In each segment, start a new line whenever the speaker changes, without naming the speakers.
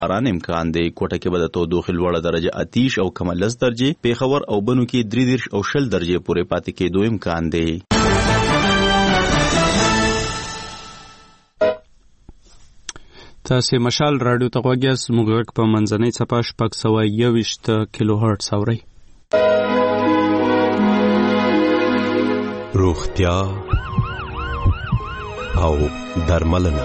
باران امکان دی. کوټه کې به د تودوخې لوړه درجه اتیش او کم 10 درجې، پیښور او بنو کې 33 او 20 درجې پورې پاتې کېدو امکان دی.
تاسې مشال راډیو ته غوږ یاست. موږ غږ په منځنۍ څپه 621 کیلو هرټز اورئ.
روغتیا او درملنه.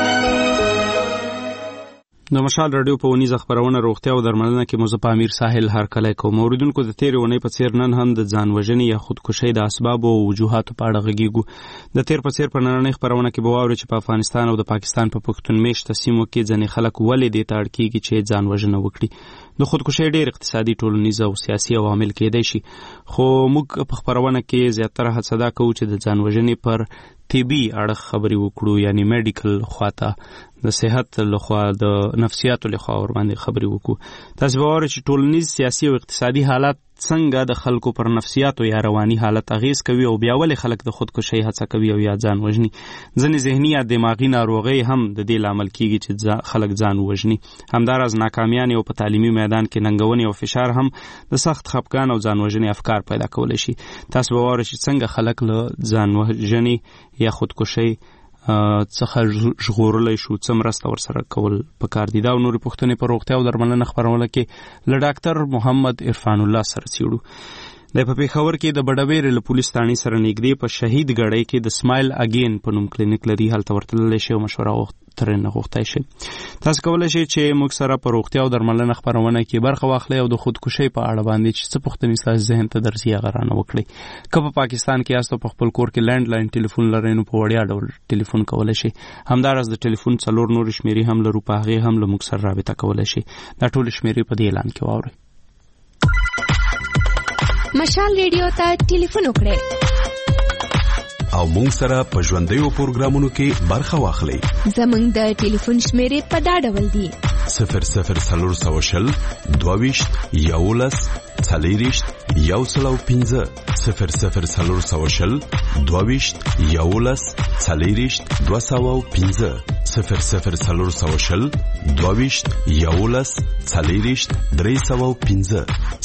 د مشال راډیو په ونیزه خبرونه روغتیا او درملنه کې مو په امیر ساحل هرکلی کوم. اوریدونکو د تېرې اونۍ په څیر نن هم د ځان وژنې یا خودکشۍ د اسباب او وجوهاتو په اړه غږیږو. د تېر په څیر په نننۍ خبرونه کې به واورئ چې په افغانستان او د پاکستان په پښتون میشته سیمو کې ځینې خلک ولې دې ته اړ کېږي چې ځان وژنه وکړي. د خودکشۍ ډېر اقتصادي، ټولنیز او سیاسي عوامل کېدای شي، خو موږ په خبرونه کې زیاتره هڅه دا کوو چې د ځان وژنې پر طبي اړخ خبرې وکړو، یعنی میډیکل خواته، د صحت لخوا، د نفسیاتو لخوا ور باندې خبرې وکړو. تاسو به واورئ چې ټولنیز، سیاسي او اقتصادي حالات څنګه د خلکو پر نفسیاتو یا رواني حالت اغیز کوي او بیا ولې خلک د خودکشۍ هڅه کوي او یا ځان وژني. ځینې ذهني یا دماغي ناروغۍ هم د دې لامل کیږي چې خلک ځان وژني. همداراز ناکامیان او په تعلیمي میدان کې ننګونې او فشار هم د سخت خفګان او ځان وژنې افکار پیدا کولی شي. تاسو به واورئ چې څنګه خلک له ځان وژنې یا خودکشۍ څخه ژغورلی شو، څه مرسته ورسره کول پکار دي. دا او نورې پوښتنې په روغتیا او درملنه خپرونه کې له ډاکټر محمد عرفان الله سره څېړو. د په پیښور کې د بډویرې له پولیس تاڼۍ سره نږدې په شهید ګړۍ کې د سمایل اګین په نوم کلینیک لري. هلته ورتللی شئ او مشوره ترېنه غوښتی شئ. تاسو کولی شئ چې موږ سره په روغتیا او درملنه خپرونه کې برخه واخلئ او د خودکشۍ په اړه باندې چې څه پوښتنې ستاسو ذهن ته درځي هغه رانه وکړئ. که په پاکستان کې یاست او په خپل کور کې لینډ لاین ټلیفون لرئ نو په وړیا ډول ټلیفون کولی شئ. همداراز د ټلیفون 4 نورې شمېرې هم لرو، په هغې هم له موږ سره رابطه کولی شئ. دا ټولې شمېرې په دې اعلان کې واورئ.
مشال ریډیو ته ټلیفون وکړئ
او مونږ سره په ژوندیو پروګرامونو کې برخه واخلئ.
زمونږ د ټلیفون شمېرې په دا ډول دي:
00 22 11 40 105 00 22 11 40 205 00 22 11 40 305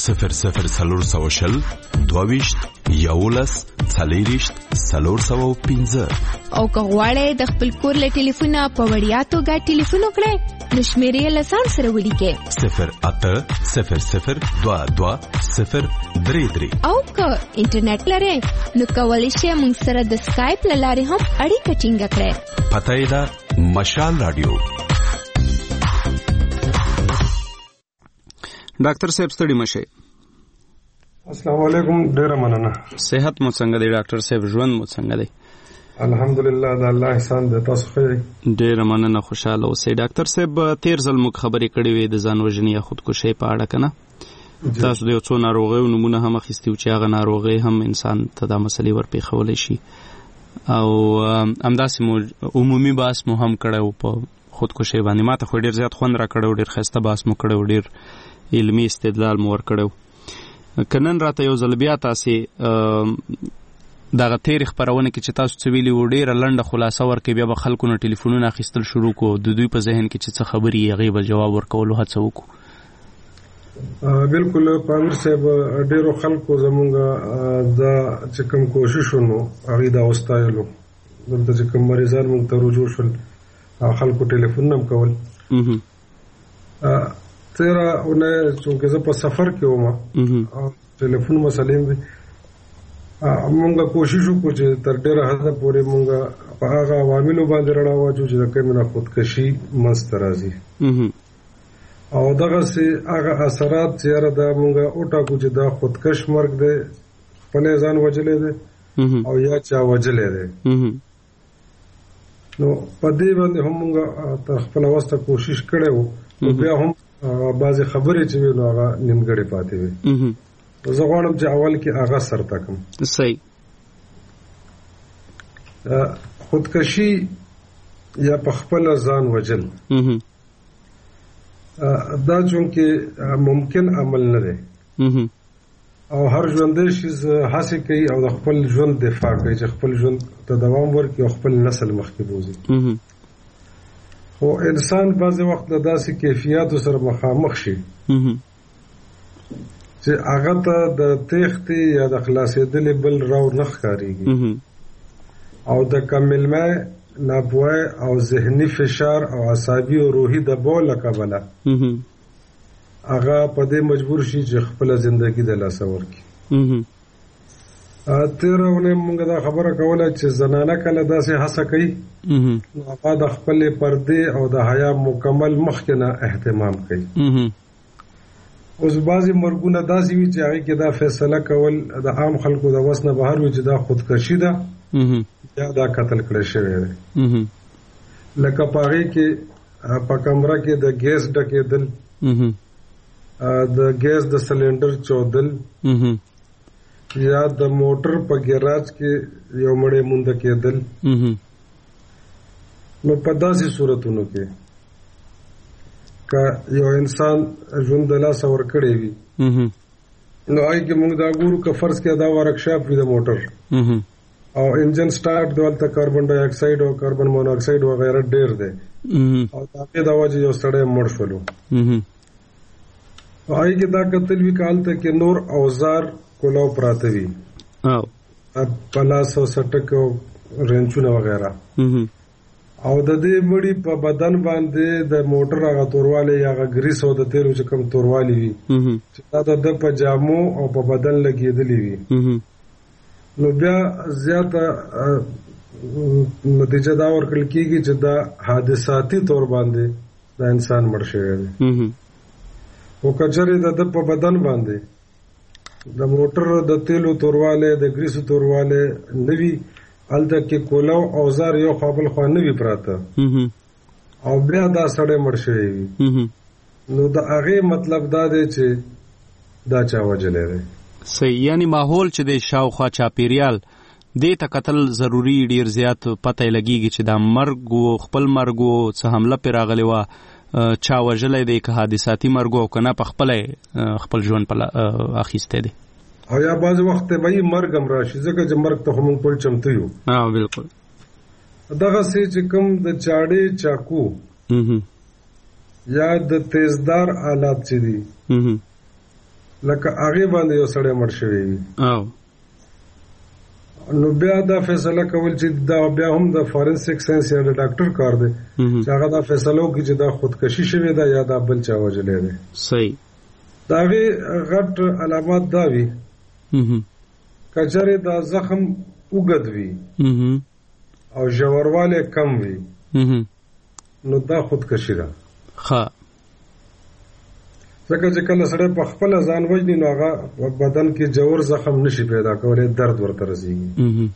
00 22 11 40 305.
او که غواړئ د خپل کور له ټلیفونه په وړیا توګه ټلیفون وکړئ نو شمېرې له ځان سره ولیکئ
0800 22 033.
او که انټرنیټ لرئ نو کولی شئ موږ سره د سکایپ له لارې هم اړیکه ټینګه کړئ.
پته یې ده مشال راډیو.
ډاکټر صاحب ستړي مشئ.
السلام علیکم. ډیره مننه.
صحت مو څنګه دی ډاکټر صاحب؟ ژوند مو څنګه دی؟
الحمدلله د الله احسان دی. تاسو ښه یئ؟
ډیره مننه، خوشاله اوسئ. ډاکټر صاحب تیر ځل موږ خبرې کړې وې د ځان وژنې یا خودکشۍ په اړه که نه؟ تاسو د یو څو ناروغیو نومونه هم اخیستي وو چې هغه ناروغۍ هم انسان ته دا مسلې ورپېښولی شي، او همداسې مو عمومي بحث مو هم کړی و په خودکشۍ باندې. ما ته خو ډېر زیات خوند را کړی و، ډېر ښایسته بحث مو کړی و، ډېر علمي استدلال مو ورکړی و. که نن راته یو ځل بیا تاسې دغه تېرې خپرونه کې چې تاسو څه ویلي وو ډېره لنډه خلاصه ورکړئ، بیا به خلکو نه ټلیفونونه اخیستل شروع کړو، د دوی په ذهن کې چې څه خبرې یې هغې به جواب ورکولو هڅه وکړو.
بالکل پامیر صاحب، ډېرو خلکو زمونږ دا چې کوم کوششونو هغې دا وستایلو. دلته چې کوم مریضان مونږ ته رجوع شول خلکو ټلیفونونه هم کول. تېره اونۍ چونکې زه په سفر کې وم او ټلیفون مسلې وې، مونږ کوشش وکړو چې تر ډېره حده پورې مونږ په هغه عواملو باندې رڼا واچو چې د کومې نه خودکشي منځته راځي، او دغسې هغه اثرات چې یاره دا مونږ وټاکو چې دا خودکش مرګ دی، خپلی ځان وجلی دی او یا چا وجلی دی. نو په دې باندې هم مونږ تر خپله وسته کوشش کړی و، بیا هم بعضې خبرې چې وي نو هغه نیمګړې پاتې وي. زه غواړم چې اول کې هغه سرته کړم.
صحیح.
خودکشي یا په خپله ځان وجل دا چونکې ممکن عمل نه دی، او هر ژوندی شیز هڅې کوي او د خپل ژوند دفاع کوي چې خپل ژوند ته دوام ورکړي او خپل نسل مخکې بوځي. خو انسان بعضې وخت د داسې کیفیاتو سره مخامخ شي چې هغه ته د تېښتې یا د خلاصېدلې بل راو نه ښکارېږي او د کمعلمۍ ناپوهۍ او ذهني فشار او عصابي او روحي دباو له کبله هغه په دې مجبور شي چې خپله زندګي د لاسه ورکړي. تېره اونۍ موږ دا خبره کوله چې زنانه کله داسې هڅه کوي نو هغه د خپلې پردې او د حیا مکمل مخکې نه اهتمام کوي. اوس بعضې مرګونه داسې وي چې هغې کې دا فیصله کول د عام خلکو د وس نه بهر وي چې دا خودکشي ده یا دا قتل کړی شوی دی. لکه په هغې کې په کمره کې د ګیس ډکېدل، د ګیس د سلنډر چودل یا د موټر په ګیراج کې یو مړی مونده کېدل. نو په داسې صورتونو کې که یو انسان ژوند د لاسه ورکړی وي نو هغې کې موږ دا ګورو که فرض کې دا ورکشاپ وي د موټر او انجن سټارټ دی، هلته کاربن ډای اکساید او کاربن موناکساید وغیره ډېر دی او د هغې د وجې یو سړی مړ شولو. هغې کې دا کتل وي که هلته کې نور اوزار کلاو پراته وي، پلاس او سټک او رنچونه وغیره، او د دې مړي په بدن باندې د موټر هغه توروالی یا هغه ګریس او د تیلو چې کوم توروالی وي چې دا د ده په جامو او په بدن لګېدلی وي نو بیا زیاته نتیجه دا ورکړل کېږي چې دا حادثاتي طور باندې دا انسان مړ شوی دی. خو که چېرې د ده په بدن باندې د موټر د تیلو توروالی د ګریسو توروالی نه وي، هلته کې کولاو اوزار یو خوا بل خوا نه وي پراته او بیا دا سړی مړ شوی وي نو د هغې مطلب دا دی چې دا چا وجلی دی.
صحیح، یعنی ماحول چې دی شاوخوا چاپیریال دې ته کتل ضروري ډېر زیات پته یې لګېږي چې دا مرګ و، خپل مرګ و، څه حمله پرې راغلې وه، چا وژلی دی، که حادثاتي مرګ و او که نه په خپله خپل ژوند په اخیستی دی
او یا بعض وخت به یې مرګ هم راشي ځکه چې مرګ ته خو موږ ټول چمتو یو.
بلکل
دغسې چې کوم د چاړې چاقو یا د تیزدار آلات چې دي لکه هغې باندې یو سړی مړ شوی وي نو بیا دا فیصله کول چې دا بیا هم د فارنسیک ساینس یا د ډاکټر کار دی چې هغه دا فیصله وکړي چې دا خودکشي شوې ده یا دا بل چا وژلی دی.
صحیح،
د هغې غټ علامات دا وي که چېرې دا زخم اوږد وي او ژوروالی کم وي نو دا خودکشي ده. ځکه چې کله سړی په خپله ځان وژني نو هغه په بدن کې ژور زخم نشي پیدا کولی، درد ورته رسېږي.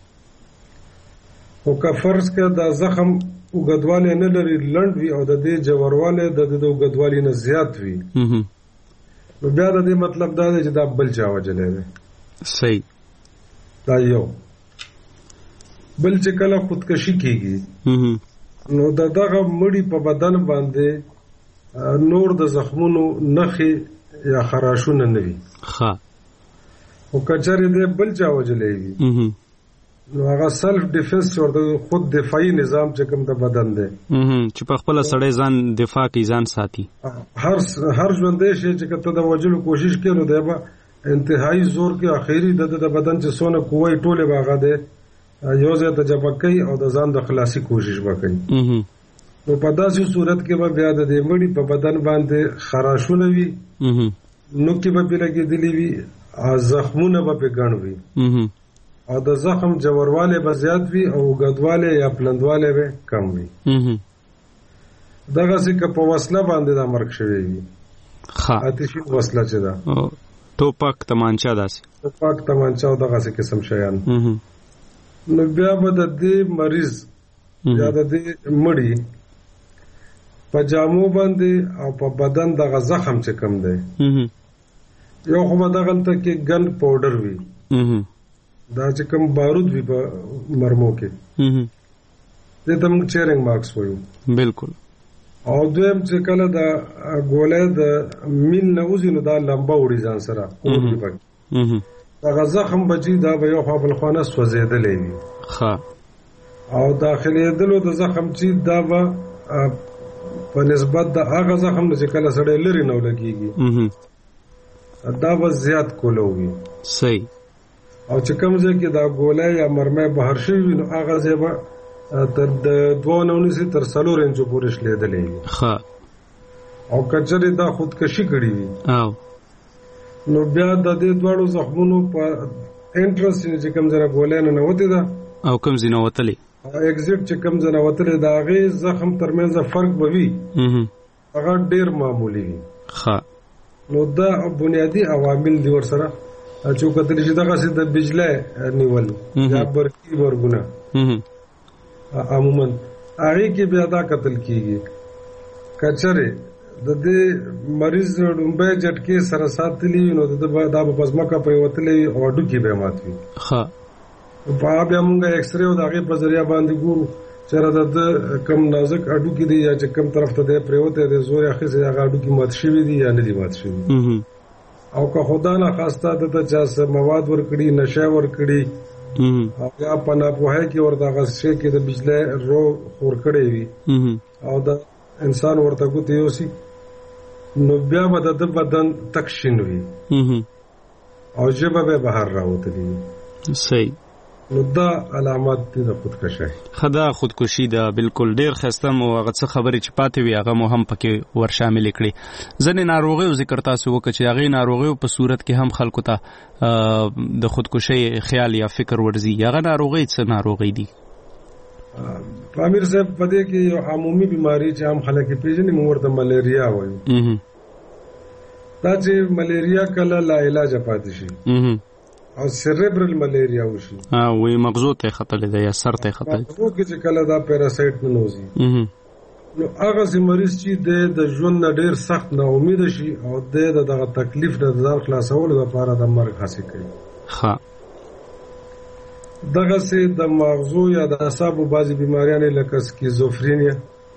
خو که فرض که دا زخم اوږدوالی نه لري، لنډ وي او د دې ژوروالی د اوږدوالي نه زیات وي نو بیا د دې مطلب دا دی چې دا بل چا وژلی دی.
صحیح،
دا یو. بل چې کله خودکشي کېږي نو د دغه مړي په بدن باندې نور د زخمونو نښې یا خراشونه نه وي. خو که چېرې دی بل چا وژلی وي نو هغه سلف ډیفنس چې ورته خود دفاعي نظام چې کوم د بدن دی
چې په خپله سړی ځان دفاع کوي، ځان ساتي.
هر ژوندی شی چې که ته د وژلو کوشش کوې نو دی به انتهایی زور کې اخري د بدن چې څونه قوه ټولې به هغه دی یو ځای ته جمع کوي او د ځان د خلاصي کوشش به کوي. نو په داسې صورت کې به بیا د دې مړي په بدن باندې خراشونه وي، نوکې به پرې لګېدلې وي، زخمونه به پرې ګڼ وي او د زخم ژوروالی به زیات وي او اوږدوالی یا پلندوالی به کم وي. دغسې که په وسله باندې دا مرګ شوی وي، آتشین وسله چې ده،
ټوپک، تمانچه، داسې
ټوپک، تمانچه او دغسې قسم شیان، نو بیا به د دې مریض یا د دې مړي په جامو باندې او په بدن دغه زخم چې کم دی یو خو به دغلته کې ګن پاوډر وي، دا چې کوم بارود وي په مرمو کې دې ته موږ چیرنګ مارکس وایو.
بلکل.
او دویم چې کله د ګولۍ د مین نه وځي نو دا لمبه وړي ځان سره اور وي پکې، دغه زخم به چې دا به یو خوا بل خوا نه سوځېدلی وي او داخلېدلو د زخم چې دا به په نسبت د هغه زخم چې کله سړی لري نو لګيږي دا به زیات کولوي.
صحیح.
او چې کوم ځای کې دا ګولۍ یا مرمۍ بهر شوي نو هغه ځای به تر 2.9 تر 4 انچو پورې شلیدلی وي. او که چېرې دا خودکشي کړې وي نو بیا د دې دواړو زخمونو په انټرس چې کوم ځای ګولۍ ننوتې ده
او کوم ځای ننوتلی
ایگزیټ چې کوم ځای ننوتلی د هغې زخم ترمنځ فرق به وي هغه ډېر معمولي وي. نو دا بنیادي عوامل دي ورسره چې وکتلی شي دغسې د بجلی نیول یا برقي برګونه عموما هغې کې بیا دا کتل کېږي که چېرې د دې مریض ډومبی جټکې سره ساتلي وي نو دا به په ځمکه پرېوتلی وي او هډوکي به یې مات وي. بیا موږ ایکسرې او د هغې په ذریعه باندې ګورو چېرې د ده کم نازک هډوکي دي یا چې کم طرف ته دی پرېوتی دی زور یې اخیستی هغه هډوکي مات شوي دي یا نه دي مات شوي. او که خدا ناخواسته ده ته چا څه مواد ورکړي نشه ورکړي او یا په ناپوهۍ کې ورته هغه شی کې د بجلی رو خور کړی وي او د انسان ورته ګوتې یوسي نو بیا به د ده بدن تک شین وي او ژبه به بهر راوتلي وي.
صحیح.
نو دا علامات دي د خودکشۍ.
دا خودکشي ده بالکل ډېر ښایسته مو هغه څه خبرې چې پاتې وي هغه مو هم پکې ور شاملې کړي. ځینې ناروغیو ذکر تاسو وکړه چې هغې ناروغیو په صورت کې هم خلکو ته د خودکشۍ خیال یا فکر ورځي. هغه ناروغۍ څه ناروغۍ دي؟
امیر صاحب په دې کې یو عمومي بیماري چې عام خلک یې پېژني موږ ورته ملیریا وایو. دا چې ملیریا کله لا علاجه پاتې شي او سیریبرل ملیریا وشي
وایي مغزو ته یې ختلی ده یا سر ته یې ختلی
مغزو کې چې کله دا پیراسایټ ننوځي نو هغسې مریض چې دی د ژوند نه ډېر سخت ناامیده شي او دی د دغه تکلیف نه د ځان خلاصولو لپاره د مرګ هڅې کوي. دغسې د مغزو یا د اعصابو بعضې بیماریانې لکه سکیزوفرینیا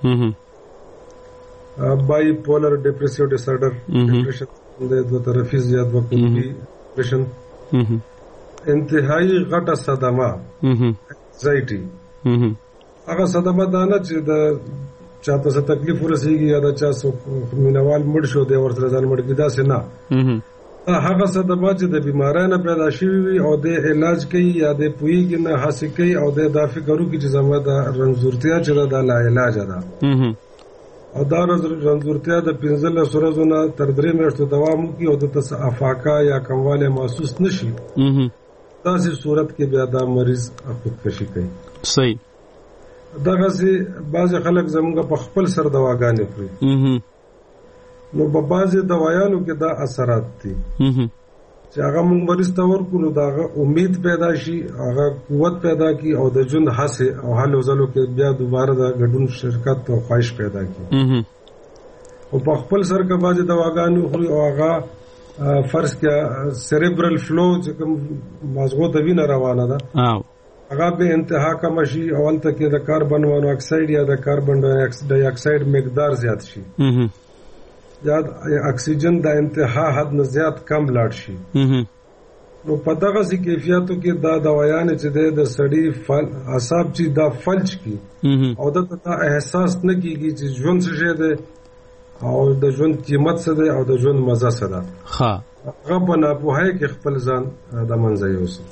بای پولر ډپریسیو ډسارډر ډپریشن د دوه طرفي یا دوه قطبي ډپریشن انتهایی غټه صدمه انزایټي هغه صدمه دا نه چې د چاته څه تکلیف ورسېږي یا د چا څوک مینهوال مړ شو دی ورسره ځان مړ کړي داسې نه هغه صدمه چې د بیمارۍ نه پیدا شوي وي او د علاج کوي یا د پوهېږي نه هڅې کوي او د دا فکر وکړي چې زما د رنځورتیا چې ده دا لا علاجه ده او دا رنځورتیا د 15 ورځو نه تر 3 میاشتو دوام وکړي او دته څه افاقه یا کموالی محسوس نه شي داسې صورت کې بیا دا مریض خودکشي کوي.
صحیح.
دغسې بعضې خلک زموږ په خپل سر دواګانې خوري نو په بعضې دوایانو کې دا اثرات دي چې هغه موږ مریض ته ورکړو نو د هغه امید پیدا شي هغه قوت پیدا کړي او د ژوند هڅې او هلو ځلو کې بیا دوباره د ګډون شرکت او خواهش پیدا کړي. او په خپل سر کې بعضې دواګانې خوري او هغه فرض کړه سیریبرل فلو چې کوم مغزو ته وینه روانه ده هغه به انتها کمه شي او هلته کې د کاربن مونو اکساید یا د کاربن ډای اکساید مقدار زیات شي یا اکسیجن د انتها حد نه زیات کم لاړ شي. نو په دغسې کیفیتو کې دا دوایانې چې دی د سړي اعصاب چې دا فلج کړي او دته دا احساس نه کېږي چې ژوند څه شی دی او د ژوند قیمت څه دی او د ژوند مزه څه ده هغه په ناپوهۍ کې خپل ځان د منځه یوسي.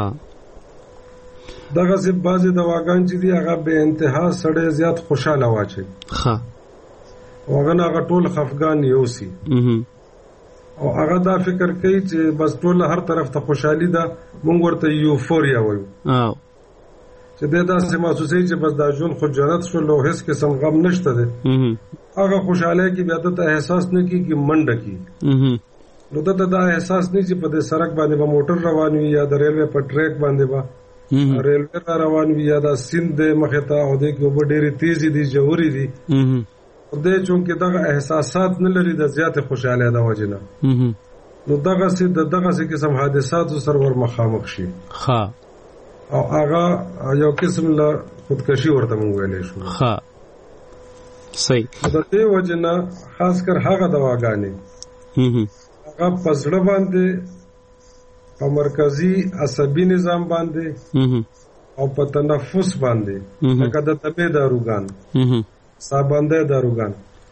دغسې بعضې دواګان چې دي هغه بې انتها سړی زیات خوشحاله واچوي او هغه نه هغه ټول خفګان یوسي او هغه دا فکر کوي چې بس ټول هر طرف ته خوشحالي ده موږ ورته یوفوریا وایو چې دی داسې محسوسوي چې بس دا ژوند خو جنت شول او هېڅ قسم غم نشته دی هغه خوشحالۍ کې بیا دته احساس نه کېږي منډه کېږي نو دته دا احساس نه چې په دې سړک باندې به موټر روان وي یا د ریلوې په ټریک باندې به ریلوې را روان وي یا دا سیند دی مخې ته او دې کې اوبه ډېرې تیزې دي ژورې دي دی چونکې دغه احساسات نه لري د زیاتې خوشحالۍ د وجې نه نو دغسې قسم حادثاتو سره ور مخامخ شي او هغه یو قسم له خودکشي ورته موږ ویلی شو.
صحیح.
د دې وجې نه خاص کر هغه دواګانې هغه په زړه باندې په مرکزي عصبي نظام باندې او په تنفس باندې لکه د تبې داروګان سابنده داروګان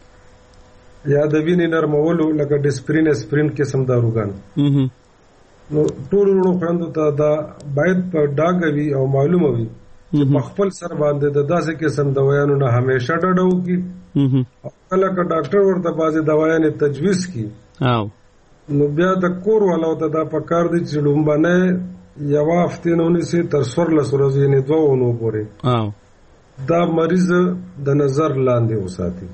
یا د وینې نرمولو لکه ډسپرین اسپرین قسم داروګان. نو ټول ورو خوندو ته دا باید په ډاګه وي او معلومه وي چې په خپل سر باندې د داسې قسم دوايانو نه همیشه ډډه وکړي. کله که ډاکټر ورته بعضې دوايانې تجویز کړي نو بیا د کور والاو ته دا پکار دی چې لومبنۍ یوه هفتې نه ونیسي تر 14 ورځې یعنې 2 اونو پورې دا مریض د نظر لاندې وساتي.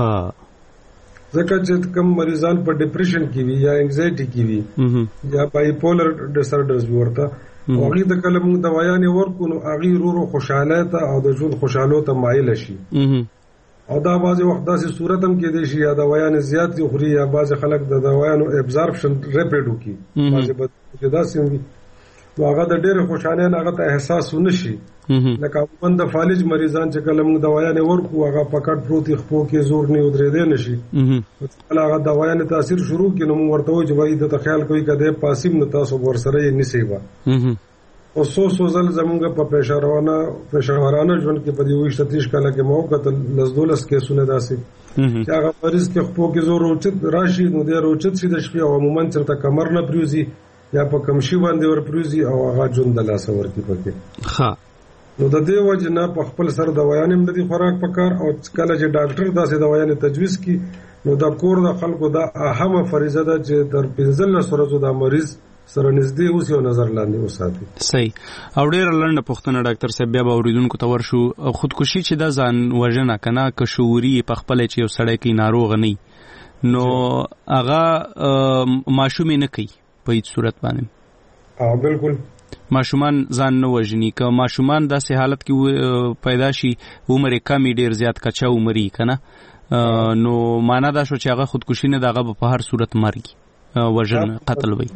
ځکه چې کوم مریضان په ډپریشن کې وي یا انگزایټي کې وي یا بایپولر ډیسارډرز ورته هغوی ته کله موږ دوايانې ورکړو نو هغوی ورو خوشحالی ته او د ژوند خوشحالو ته مایله شي. او دا بعضې وخت داسې صورت هم کېدی شي یا دوايانې زیاتې خوري یا بعضې خلک د دوايانو ابزارپشن ریپیډ وکړي بعضې بدن داسې هم وي نو هغه د ډېرې خوشحالۍ نه هغه ته احساس ونه شي. لکه عموما د فالج مریضان چې کله موږ دوايانې ورکړو هغه په کټ پروت یې خپو کې زور نه ودرېدی نه شي. کله هغه دوايانې تاثیر شروع کړي نو موږ ورته وایو چې وایي دته خیال کوئ که دی پاسیم نو تاسو ورسره یې نیسئ به. او څو ځل زموږ په پیشاورانه ژوند کې په دې 28 کاله کې مو وکتل 10-12 کیسونه داسې چې هغه مریض کې خپو کې زور روچت راشي نو دی روچت شي د شپې او عموما چېرته کمر نه پریوزي یا په کمشي باندې ور پریوزي او هغه ژوند د لاسه ورکړي پکې. نو د دې وجې نه په خپل سر دوايانې هم د دې خوراک پکار او کله چې ډاکټر داسې دوايانې تجویز کړي نو د کور د خلکو دا اهمه فریضه ده چې تر 15 ورځو دا مریض سره نږدې اوسي او نظر لاندې وساتي.
صحیح. او ډېره لنډه پوښتنه ډاکټر صاحب بیا به اورېدونکو ته ورشو. خودکشي چې دا ځان وژنه که نه که شعوري په خپله چې یو سړی کوي ناروغه نه نو هغه ماشوم یې نه کوي په هیڅ صورت باندې.
بالکل
ماشومان ځان نه وژني. که ماشومان داسې حالت کې پیدا شي عمر یې کم ډېر زیات کچا عمر یې که نه نو معنا دا شو چې هغه خودکشي نه د هغه به په هر صورت مرګ وژنه قتل وي.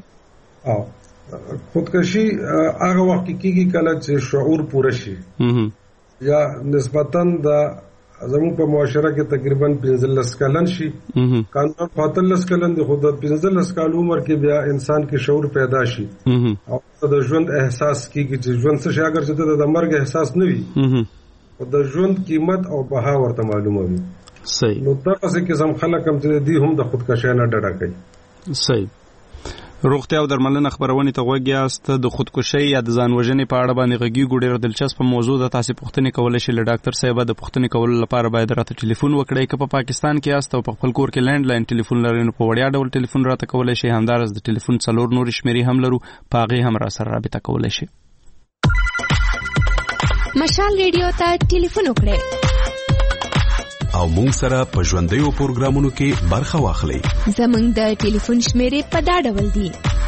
خودکشي هغه وخت کې کېږي کله چې شعور پوره شي یا نسبتاً د زموږ په معاشره کې تقریبا 15 کلن شي. قانون 15 کلن دی خو د 15 کال عمر کې بیا انسان کې شعور پیدا شي او د ژوند احساس کېږي چې ژوند څه شي اگر چې د مرګ احساس نه وي او د ژوند قیمت او بها ورته معلومه وي.
صحیح.
نو دغسې قسم خلک هم چې دي هم د خودکشۍ نه ډډه کوي.
صحیح. روغتیا او درملنه خبرونې ته غوږ یاست. د خودکشۍ یا د ځان وژنې په اړه باندې غږیږو. ډېره دلچسپه موضوع ده. تاسې پوښتنې کولی شئ له ډاکټر صاحبه. د پوښتنې کولو لپاره باید راته ټلیفون وکړئ. که په پاکستان کې یاست او په خپل کور کې لینډ لاین ټلیفون لرئ نو په وړیا ډول ټلیفون راته کولی شئ. همداراز د ټلیفون 4 نورې شمېرې هم لرو په هغې هم را سره رابطه کولی شئ.
مشال ریډیو ته ټلیفون وکړئ
او مونږ سره په ژوندیو پروګرامونو کې برخه واخلئ.
زموږ د ټلیفون شمېرې په دا ډول دي: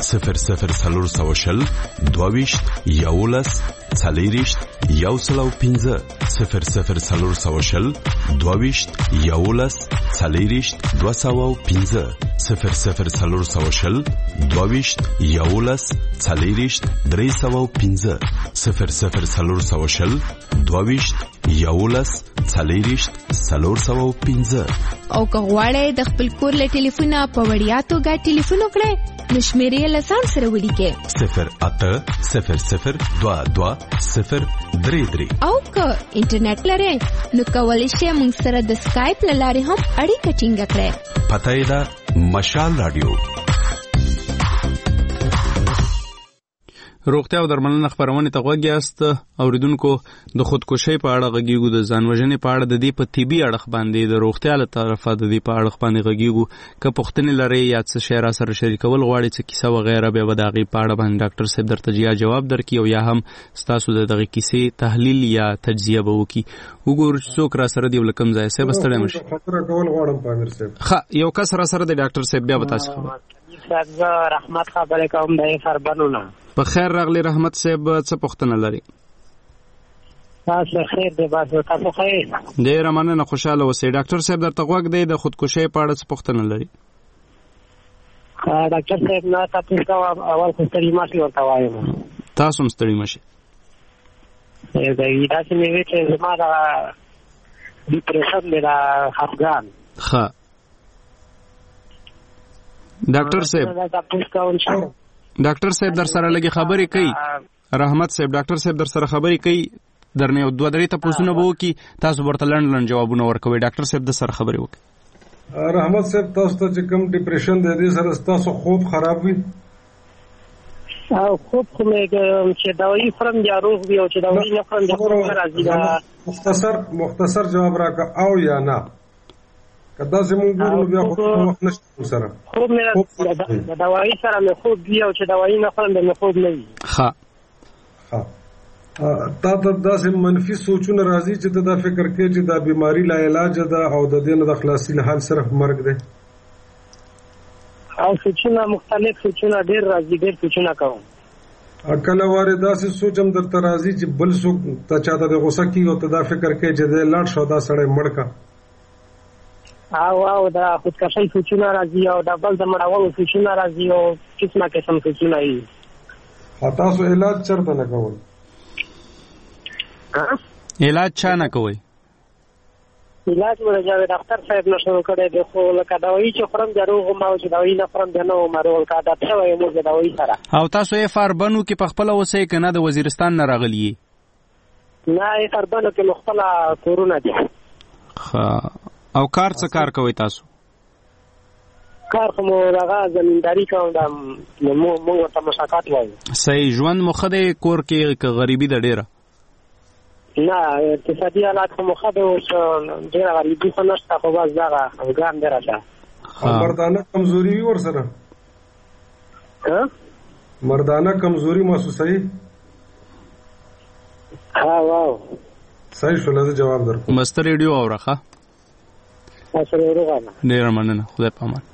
00 22 11 40 105 00 22 11 40 205 00 22 11 40 305 00 22 11 40 305.
او که غواړئ د خپل کور له ټلیفونه په وړیا توګه ټلیفون وکړئ نو شمېرې له ځان سره ولیکئ
080022
او که انټرنیټ لرئ نو کولی شئ موږ سره د سکایپ له لارې هم اړیکه ټینګه کړئ.
پته یې ده مشال راډیو.
روغتیا او درملنه خبرونه ته غوږ یاست. اوریدونکو د خودکشۍ په اړه غږیږو، د ځان وژنې په اړه، د دې په طبي اړخ باندې د روغتیا له طرفه د دې په اړه باندې غږیږو. که پوښتنې لرئ یا څه شی را سره شریکول غواړئ، څه کیسه وغیره، بیا به د هغې په اړه باندې ډاکټر صاحب درته یا جواب درکړي او یا هم ستاسو د دغې کیسې تحلیل یا تجزیه به وکړي. وګورو چې څوک را سره دی له کوم ځایه. صاحب ستړی مه شئ.
خبره کول غواړم پامیر صاحب.
ښه، یو کس را سره دی ډاکټر صاحب، بیا به تاسو خبر.
زه رحمت خبرې کوم د خربنونه.
په خیر راغلی رحمت صاحب، څه پوښتنه لري؟
تاسو خیر دی، تاسو خیر.
ډېره مننه، خوشاله اوسئ. ډاکټر صاحب درته غوږ دی، د خودکشۍ په اړه څه پوښتنه لري؟
ډاکټر صاحب نه تاسو کوم اول خو ستړي ماشي ورته وایم.
تاسو هم ستړي ماشي.
دا چې مې وی چې زما د ډیپریشن دی د خفګان.
ښه ډاکټر صاحب در سره لګي خبرې کوي. رحمت صاحب ډاکټر صاحب در سره خبرې کوي. درنه او دوه درې تاسو نه وو کی تاسو ورته لنډ جوابونه ورکوي. ډاکټر صاحب د سر خبرې وکړي.
رحمت صاحب تاسو ته چې کوم ډیپریشن د دې سره تاسو خوب خراب وي
او خوب خو مې چې دوايي خورم یا روغ وي او چې دوايي نه خورم د خوب راځي دا
مختصر جواب راکړه او یا نه کدا زموږ ګورو بیا خو وخت نشته سره
خوب مې د دوايي سره مې خوب دی او چې دوايي نه خورم د خوب نه وي.
ها
تا ته داسې منفي سوچونه راځي چې دا فکر کوي چې دا بیماری لا علاج ده او د دې نه د خلاصي له حل صرف مرګ دی
او سوچونه مختلف سوچونه ډېر راځي ډېر سوچونه کوم
کله واره داسې سوچم درته راځي چې بل څوک ته چاته د غوسه کی او ته دا فکر کوي چې د لاړ شو دا سړی مړ کا
او دا خودکشي سوچونه راځي او دا بل د مړاولو سوچونه راځي او قسمه قسم سوچونه یې.
تاسو علاج چرته نه کوئ؟
علاج چا نه کوئ؟
علاج مې د ډاکټر صاحب نه شروع کړی دی خو لکه دوايي چې خورم د روغ ما او چې دوايي نه خورم د نه مرول کا دا څه وایي موږ د دوايي سره.
او تاسو یې فاربنو کې په خپل اوسې کنه د وزیرستان نه راغلی؟
نه یې فاربنو کې مختلف کورونه دي.
او کار څه کار کوي تاسو؟
کار خو مو هغه زمینداری کوم د موږ ورته مشاکات وایو.
صحیح. ژوند مو ښه دی کور کې غریبي ده ډېره؟
نه اقتصادي حالات خو مخه به اوس ډېره غریبي خو نشته خو بس دغه افغان دی راشه
مردانه کمزوري وي ورسره مردانه کمزوري محسوسوي
واو
صحیح شو لږ جواب درکو
مست ریډیو اورخه
سره ورغله
ډېر مننه خدای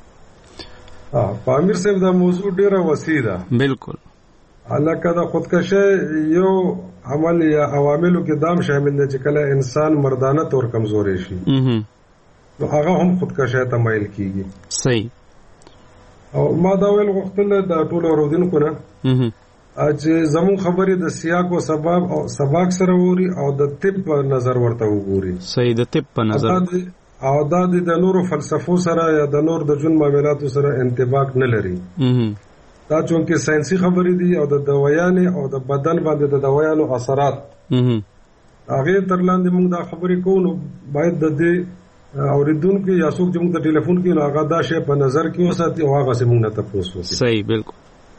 پامان.
پامیر صاحب دا موضوع ډېره وسیع ده
بالکل
الکه د خودکشي یو عمل یا عواملو کې دام شامل دي چې کله انسان مردانه تور کمزوري شي نو هغه هم خودکشي ته مایل کیږي.
صحیح.
او ما دا ویل غوښتل د ټولو اورودونکو نه چې زمون خبرې د سیاق او سبب او سباق سره ووري او د طب په نظر ورته وګوري.
صحیح. د طب په نظر
او دا د نورو فلسفو سره یا د نور د ژوند معاملاتو سره انطباق نه لري. دا چونکه ساينسي خبرې دي او د دوايانې او د بدن باندې د دوايانو اثرات هغه تر لاندې موږ دا خبرې کوو نو باید د دې اوریدونکو یا څوک چې موږ ته ټلیفون کوي نو هغه دا شی په نظر کې وساتي او هغه سم نه تاسو وکړي.
صحیح. بالکل.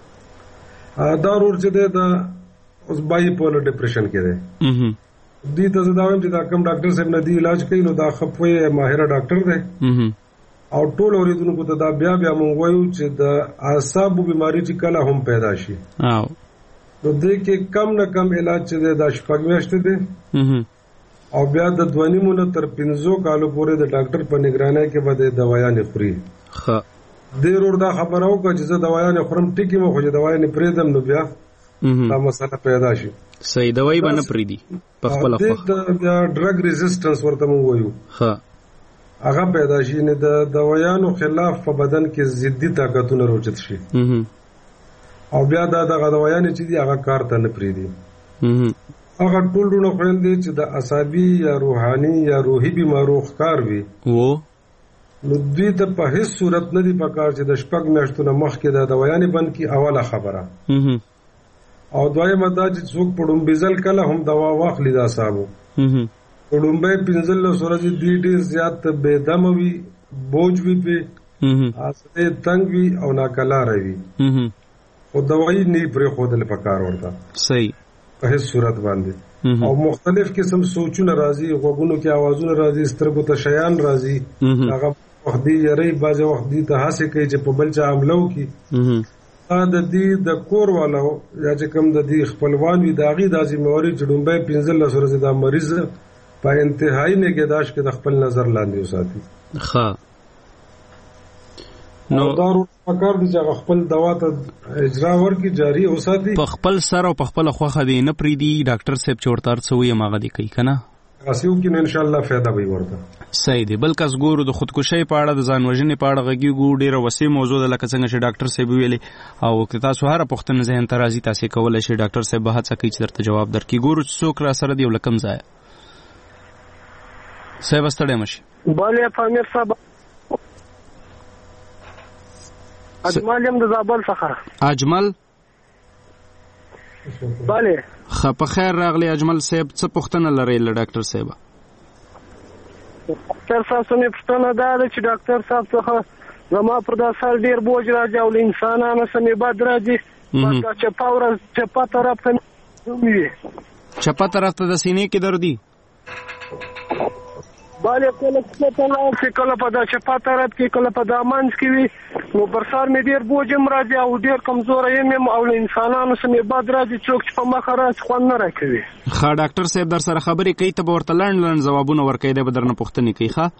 دا ورور چې دا اوس بای پولر ډیپریشن کې دی دې ته زه دا وایم چې دا کوم ډاکټر صاحب نه دی علاج کوي نو دا خپوي ماهر ډاکټر دی او ټول اوریدونکو ته دا بیا مونږ وایو چې د اعصابو بیماری چې کله هم پیدا شي نو دې کې کم نه کم علاج چې د شپږ میاشتې دی او بیا د 2.5 نه تر 15 کالو پورې د ډاکټر په نگرانۍ کې به د دوايانې خوري. ډېر ور دا خبره وکړه چې زه دوايانې خورم ټیکي مو خو چې دوايانې پرېدم نو بیا دا مسله پیدا شي.
صحیح. دوايي باندې پرېدي په خپل وخت
بیا ډرګ ریزिस्टنس ورته مو وایو هغه پیدا شي نه د دوايانو خلاف په بدن کې ضدي طاقتونه روجت شي او بیا دا د دوايانې چې دی هغه کار ته نه پریدي هغه ټول ډونه خپل دي چې د عصبي یا روحاني یا روحي بیمارو ښکار وي نو دوی ته په هیڅ صورت نه دی پکار چې د شپږ میاشتو نه مخکې د دوايانې بند کی اوله خبره او دویمه دا چې څوک په ډومبیزل کله هم دوا واخلي دا صاحب ډومبه 15 ورځې دی ډېر زیات بے دم وي بوج وي په اسه تنگ وي او ناکلار وي او دوايي نه پرې خودل پکار ورته. صحیح. په هیڅ صورت باندې او مختلف قسم سوچونه راځي غوګونو کې आवाजونه راځي سترګو ته شیان راځي هغه وخت دی یری باز وخت دی ته هڅه کوي چې په بل چا عملو کې د دې د کور والو یا چې کوم د دې خپلوان وي داغي د ذمہواری چې ډومبه 15 ورځې د مریض په انتهایی نگهداشت کې د خپل نظر لاندې وساتي. نو دارو پکار دي چې خپل دوا ته اجرا ورکړي جاری وساتي
په خپل سر او په خپل خوخه دي نه پریدي ډاکټر صاحب چورتار څوي ماغه دي کوي کنه
اسیو کې ان شاء الله फायदा به ورته.
صحیح دی. بل کس ګورو د خودکشي په اړه د ځان وژنې په اړه غږیږو ډیره وسیع موضوع ده لکه څنګه چې ډاکټر صاحب ویلي او که تاسو هر پوښتنه ذهن ته راځي تاسو کولای شئ ډاکټر صاحب به هڅه کوي چې درته جواب درکړي. ګورو څوک را سره دی ولکم ځای صاحب ستړی مشي.
بله پامیر صاحب اجمل یم د زابل څخه.
اجمل
بله
په خیر راغلی اجمل صاحب، څه پوښتنه لرئ له ډاکټر صاحب؟
ډاکټر صاحب څه مې پوښتنه دا ده چې ډاکټر صاحب څخه زما پر دا سر ډېر بوج راځي او له انسانانو څه مې بد راځي. بس دا چپه طرف ته وي.
چپه طرف ته د سینې کې دردي؟
بله، کله کله په دا چپه طرف کې، کله په دا منځ کې وي. نو پر سر مې ډېر بوج هم راځي او ډېر کمزوری یم او له انسانانو څه مې بد راځي. څوک چې په مخه راشي خوند نه راکوي.
ښه ډاکټر صاحب در سره خبرې کوي، ته به ورته لنډ ځوابونه ورکوي، دی به درنه پوښتنې کوي. ښه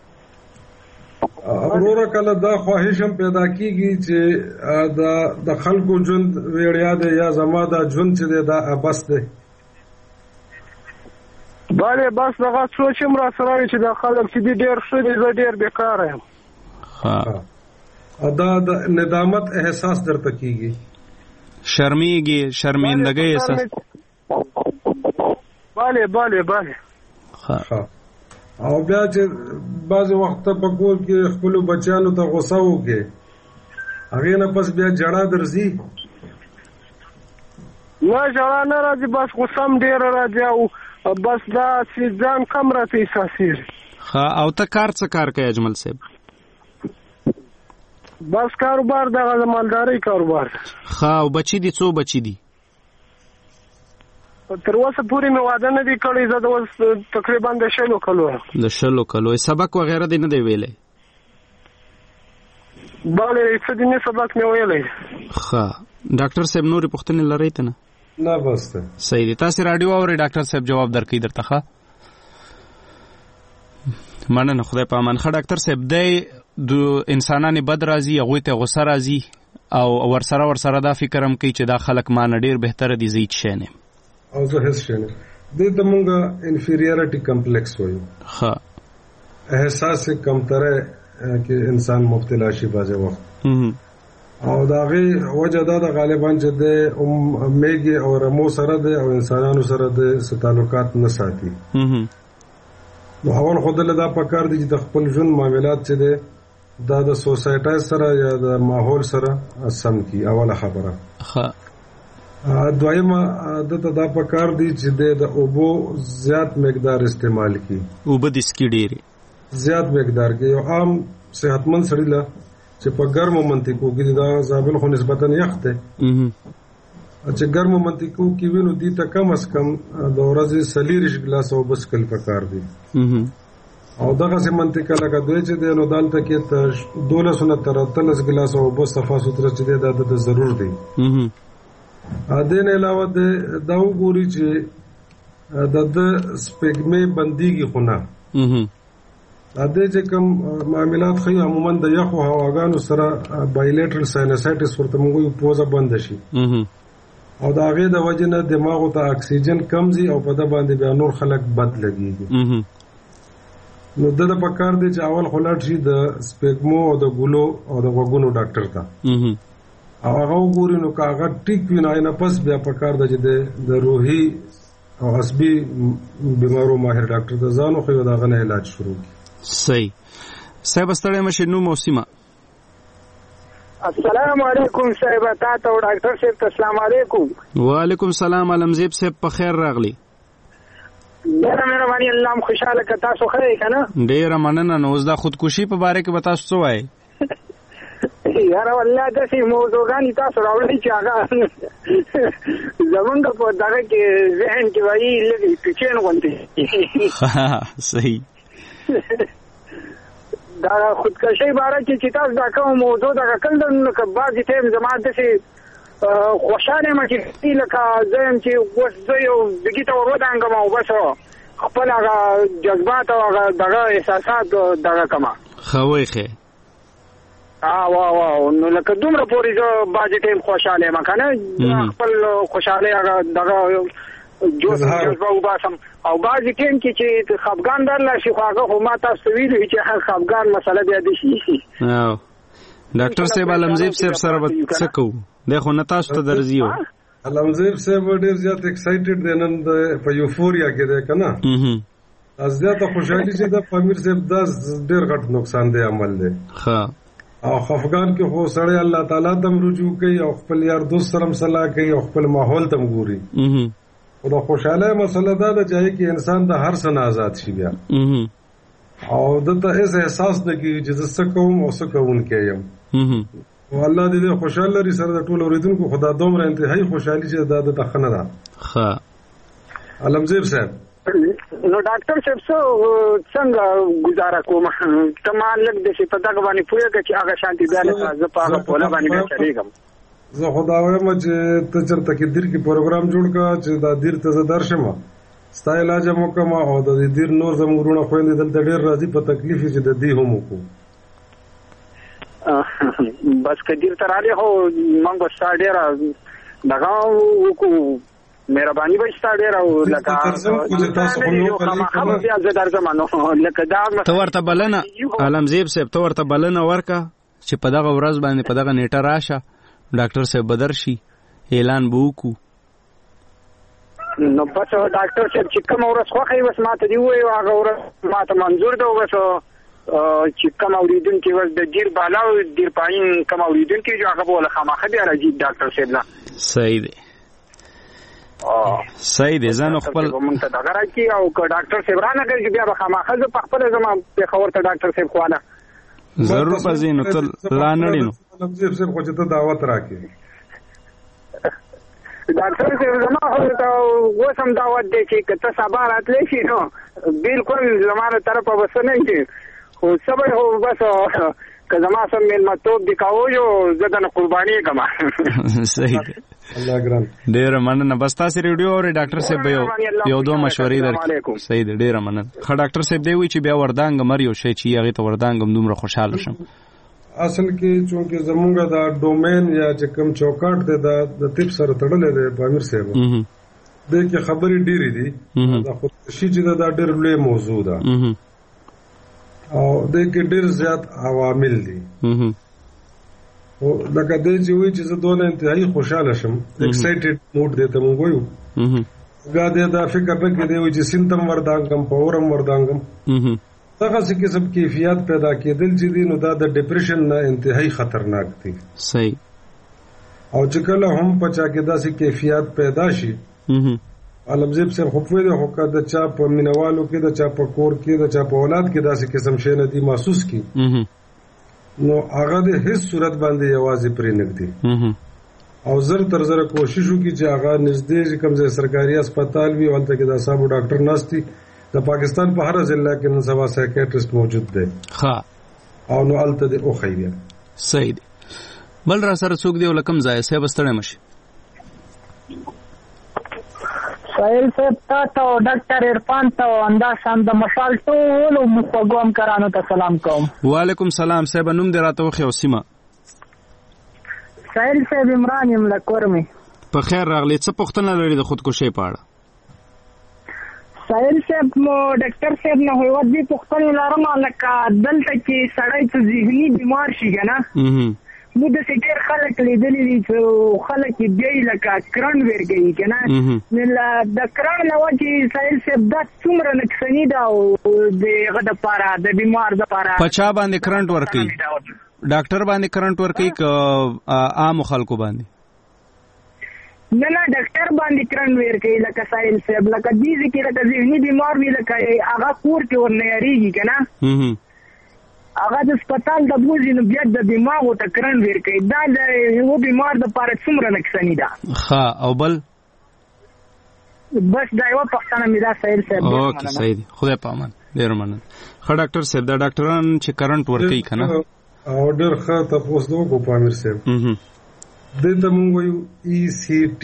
وروره کله دا خواهش هم پیدا کیږي چې د خلکو ژوند ویړیا دی یا زما دا ژوند چې دی دا بس دی.
بله بس دغه سوچ هم را سره وي چې دا خلک چې دي ډېر ښه دي، زه ډېر بېکاره یم.
دا د ندامت احساس درته کیږي،
شرمېږي، شرمندګۍ احساس.
بله بله بله.
او بیا چې بعضې وخت په کور کې خپلو بچیانو ته غوسه وکړې، هغې نه پس بیا ژړا درځي؟
نه ژړا نه راځي، بس غوسه هم ډېره راځي او بس دا چې ځان کم راته احساسېږي.
ښه او ته کار څه کار کوې اجمل صاحب؟
بس کاروبار دغه د مالدارۍ کاروبار.
ښه او بچي دي؟ څو بچي دي؟
تر اوسه پورې مې واده نه دی کړی، زه د اوس تقریبا د 6 کلو.
د 6 کلو سبق وغیره دی نه دی ویلی؟
بله څه دیني سبق مې ویلی.
ښه ډاکټر صاحب نورې پوښتنې لرئ ته نه؟
نه بس ده.
صحیح دی، تاسې راډیو اورئ، ډاکټر صاحب جواب درکوي درته. ښه مننه، خدای په امان. ښه ډاکټر صاحب، دی د انسانانې بد راځي، هغوی ته غوسه راځي او ورسره دا فکر هم کوي چې دا خلک ما نه ډېر بهتره دي، زه هېڅ شی نه یم
او زه هیڅ شی نه. دې ته مونږ انفیریارټي کمپلیکس وایو.
ښه
احساس کمتره کې انسان مبتلا شي بعضې وخت، او د هغې وجه دا ده غالبا چې د میږي او رمو سره دی او انسانانو سره د تعلقات نه ساتي. نو اول خو دله دا پکار دی چې د خپل ژوند معاملات چې دی دا د سوسایټۍ سره یا د ماحول سره سم کړي، اوله خبره. دویمه دته دا پکار دی چې د اوبو زیات مقدار استعمال کړي.
اوبه د سکي ډېرې
زیات مقدار کې. یو عام صحتمند سړي له چې په ګرمو منطقو کې دا زابل خو نسبتا یخ دی، چې ګرمو منطقو کې وي نو دې ته کم از کم د ورځې 40 ګلاس اوبه څښل پکار دي. او دغسې منطقه لکه دوی چې دی نو دلته کې 12 نه تر 13 ګلاس اوبه صفا سوتره چې دی دا د ضرور دی. دې نه علاوه دا وګوري چې د سپېګمې بندیږي خو نه. دې چې کوم معاملات ښیي عموما د یخو هواګانو سره بایلیټرل ساینسایټس ورته موږ وایو، پوزه بنده شي او د هغې د وجې نه دماغو ته اکسیجن کم ځي او په ده باندې بیا نور خلک بد لګېږي. نو ده د پکار دی چې اول خو لاړ شي د سپېګمو او د ګلو او د غوږونو ډاکټر ته او هغه وګوري. نو که هغه ټیک وي نو نه پس بیا پکار ده چې د روحي او عصبي بیمارو ماهر ډاکټر ته ځان وښیي او د هغه نه علاج شروع کړي.
صحیح صاحب، ستړی مشې. نوم او سیمه؟
السلام علیکم صاحب، تاسو او ډاکټر صاحب ته السلام علیکم.
وعلیکم السلام. علمزیب صاحب په خیر راغلی.
ډېره مهرباني، الله م خوشحاله که تاسو ښه یې که نه؟
ډېره مننه. نو اوس دا خودکشي په باره کې به تاسو څه وایئ؟
یاره والله داسې موضوعګانې تاسو راوړئ چې هغه زمونږ په دغه کې ذهن کې وایي لږ پیچین غوندې.
صحیح.
دا خودکشۍ باره کې چې تاسو دا کوم موضوع دغه کړل نو که بعضې ټایم زما داسې خوشحاله یم چې لکه زه یم چې اوس زه یو ډګي ته ور ودانګم او بس خپل هغه جذبات او هغه دغه احساسات دغه کړمه.
ښه وایي
نو لکه دومره پورې زه بعضې ټایم خوشحاله یم که نه، خپل خوشحالۍ هغه دغه جذبه وباسم. او بعضې ټایم کې چې خفګان درله شي خو هغه خو ما تاسو ته ویلي چې خفګان مسله بیا دې شي.
ډاکټر صاحب علمزیب صاحب سره به څه کوو؟ دی خو نه تاسو ته درځي.
علمزیب صاحب ډېر زیات ایکسایټډ دی نن په یوفوریا کې دی که نه؟ زیاته خوشحالي چې د امیر صاحب دا ډېر غټ نقصان دی عمل دی. او خفګان کې خو سړی الله تعالی ته رجوع کوي او خپل یار دوست سره صلاح کوي او خپل ماحول ته ګوري. او د خوشاله مسله دا ده چې انسان د هر څه نه آزاد شي بیا او دته هیڅ احساس نه کیږي چې زه څه کوم او څه کوونکی یم او الله دې خوشاله لري سره د ټولو اوریدونکو خدا دومره انتهایی خوشحالي چې دا د خنه ده. ښه علمزیب صاحب
نو ډاکټر صاحب څنګه گزاره کوم ته لږ د شي په دغه باندې پوهېږه چې هغه شانتي بیا له زه په هغه پوله باندې بیا چلېږم.
زه خدا وایم چې ته چېرته کې دیر کې پروګرام جوړ کړه چې دا دیر ته زه درشم ستا علاج هم وکړم او د دیر نور زموږ وروڼه خویندې دلته ډېر راځي په تکلیف چې د دې هم وکړو.
بس که دیر ته رالې خو موږ به ستا ډېره دغه وکړو مهرباني به ستا ډېره لکه بیا زه درځم نو لکه دا
ته ورته بلنه علمزیب صاحب ته ورته بلنه ورکړه چې په دغه ورځ باندې په دغه نیټه راشه ډاکټر صاحب به درشي اعلان به وکړو.
نو بس ډاکټر صاحب چې کومه ورځ خوښه وي بس ما ته دې ووایي هغه ورځ ما ته منظور ده بس چې کوم اورېدونکي اوس د ډېر بالا او ډېر پایین کوم اورېدونکي چې هغه به له خامخا بیا راځي ډاکټر صاحب نه.
صحیح دی صحیح دی زه نو خپل
مونږ ته دغه راکړي او که ډاکټر صاحب رانه کوي بیا به خامخا زه په خپله زما پېښور ته ډاکټر صاحب خواله
ضرور به ځې نو ته لا نړې نو
علمزیب صاحب خو چې ته دعوت راکړې
ډاکټر صاحب زما خو ته اوس هم دعوت دی چې که ته سبا راتلی شي نو بلکل زما له طرفه به څه نه شي خو څه به خو بس که زما سم مېلمتوب دې کوو یو زه درنه قرباني کړم.
صحیح دی ډېره مننه. بس تاسې ریډیو اورئ ډاکټر صاحب به یو دوه مشورې درکړي. صحیح دی ډېره مننه. ښه ډاکټر صاحب دی وایي چې بیا وردانګم هر یو شی چې هغې ته وردانګم دومره خوشحاله شم.
اصل کې چونکې زمونږ دا ډومین یا چې کوم چوکاټ دی دا د طب سره تړلی دی په امیر صاحب دې کې خبرې ډېرې دي دا خودکشي چې دا ډېر لوی موضوع ده او دې کې ډېر زیات عوامل دي او لکه دې چې وایي چې زه دونه انتهایی خوشحاله شم ایکسایټډ موډ دی ته مونږ وایو بیا دې دا فکر نه کې دی وایي چې سیند هم وردانګم پاور هم وردانګم دغه قسم کیفیت پیدا کېدل چې دي نو دا د ډپریشن نه انتهایی خطرناک دي.
صحیح
او چې کله هم په چا کې داسې کیفیت پیدا شي علمزیب صاحب خو پوه دی خو که د چا په مینوالو کې د چا په کور کې د چا په اولاد کې داسې قسم شی نه دي محسوس کړي نو هغه د هیڅ صورت باندې یوازې پرې نږدي او زر تر زره کوشش وکړي چې هغه نږدې چې کوم ځای سرکاري هسپتال وي هلته کې د اعصابو ډاکټر ناست دي. د پاکستان په هر ضلع کې نن سبا سایکیاټریسټ موجود دی او نو هلته دې وښیي بیا.
صحیح دی. بل را سره څوک دی او له کوم ځایه صاحب ستړی مه شي.
سهیل صاحب ته او ډاکټر عرفان ته همداشان د مشال ټولو مستګو همکارانو ته سلام کوم.
وعلیکم سلام صاحب نوم دې راته وښیه او سیمه.
سهیل صاحب عمران یم له کورمې.
په خیر راغلی. څه پوښتنه لري د خودکشۍ په اړه؟
سهیل صاحب نو ډاکټر صاحب نه هیواد دې پوښتنې لرم لکه دلته چې سړی څه ذهني بیمار شي که نه موږ داسې ډېر خلک لیدلي دي چې خلک یې بیایي لکه کرنټ ورکوي که نه د کرنټ نه وجې سهیل صاحب دا څومره نقصاني ده او د هغه دپاره د بیمار دپاره
په چا باندې کرنټ ورکوي؟ ډاکټر باندې کرنټ ورکوي که عامو خلکو باندې؟
نه ډاکټر باندې کرنټ ورکوي لکه سهیل صاحب لکه دې کې لکه ذهني بیمار وي لکه هغه کور کې ورنه یارېږي که نه هغه د هسپتال د بوځي نو بیا د دماغو ته کرنټ ورکوي دا د یو بیمار دپاره څومره نقصاني ده.
ښه او بل
بس دا یوه پوښتنه مې دا سهیل صاحب.
اوکې صحیح دی خدای په امان. ډېر مننه. ښه ډاکټر صاحب دا ډاکټران چې کرنټ ورکوي که نه
او ډېر ښه تپوس دې وکړو په امیر صاحب دې ته مونږ وایو ECT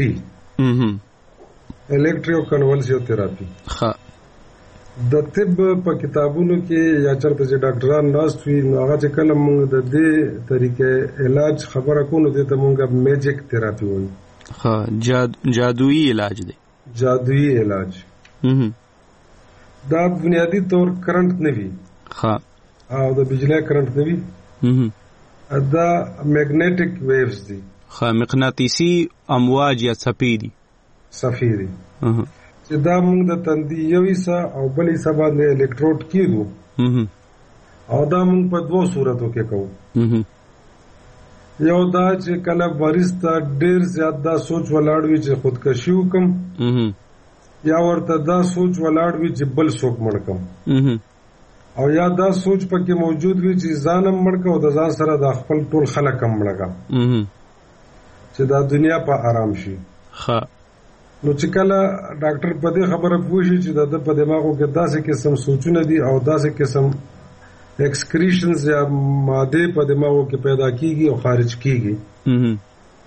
الکتروکنولسیوتراپي.
ښه
د طب په کتابونو کې یا چېرته چې ډاکټران ناست وي نو هغه چې کله مونږ د دې طریقې علاج خبره کوو نو دې ته مونږ میجیک تراپي وایو.
ښه جادویي علاج دی.
جادویي علاج دا بنیادی طور کرنٹ نه وي او د بجلی کرنٹ نه وي دا میګنیټک ویوز دي.
مقناطیسي امواج یا څپې دي.
صفی دي چې دا موږ د تندي یو حصہ او بل حصہ باندې الکتروډ کیږو او دا موږ په دوه صورتو کې کوو. یو دا چې کله مریض ته ډیر زیات دا سوچ ولاړ وي چې خودکشي وکم یا ورته دا سوچ ولاړ وي چې بل څوک مړ کم، او یا دا سوچ پکې موجود وي چې ځانم مړ کم او د ځان سره د خپل ټول خلک هم مړ کم چې دا دنیا په آرام شي. نو چې کله ډاکټر په دې خبره پوه شي چې د په دماغو کې داسې قسم سوچونه دي او داسې قسم ایکسکریشنز یا ماده په دماغو کې پیدا کیږي او خارج کیږي،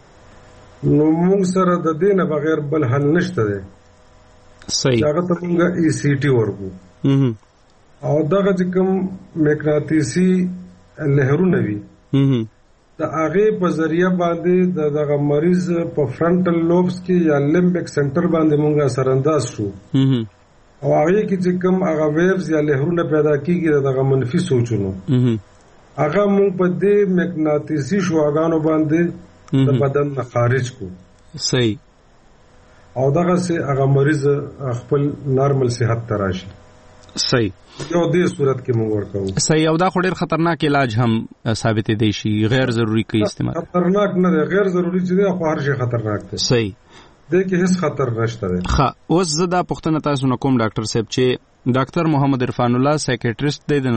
نو موږ سره د دې نه بغیر بل حل نشته دی.
صحیح.
هغه ته موږ ای سی ټي ورکو او دغه چې کوم مقناطیسي لهرونه وي د هغې په ذریعه باندې دغه مریض په فرنټل لوبس کې یا لیمبک سنټر باندې موږ اثرانداز شو او هغې کې چې کوم هغه ویوز یا لهرونه پیدا کېږي دغه منفي سوچونو هغه موږ په دې مقناطیسي شعاګانو باندې د بدن نه خارج کو.
صحیح.
او دغه سه هغه مریض خپل نارمل صحت ته راشي.
صحیح.
یو دې صورت کې موږ ورکو.
صحیح. او دا خو ډېر خطرناک علاج هم ثابت دی شي، غیر ضروري کوي استعمال.
خطرناک نه دی، غیر ضروري چې دی خو هر شي خطرناک دی.
صحیح.
دې کې هیڅ خطر نشته دی.
ښه، اوس زه دا پوښتنه تاسو نه کوم ډاکټر صاحب چې ډاکټر محمد عرفان الله سایکیټریسټ دی، د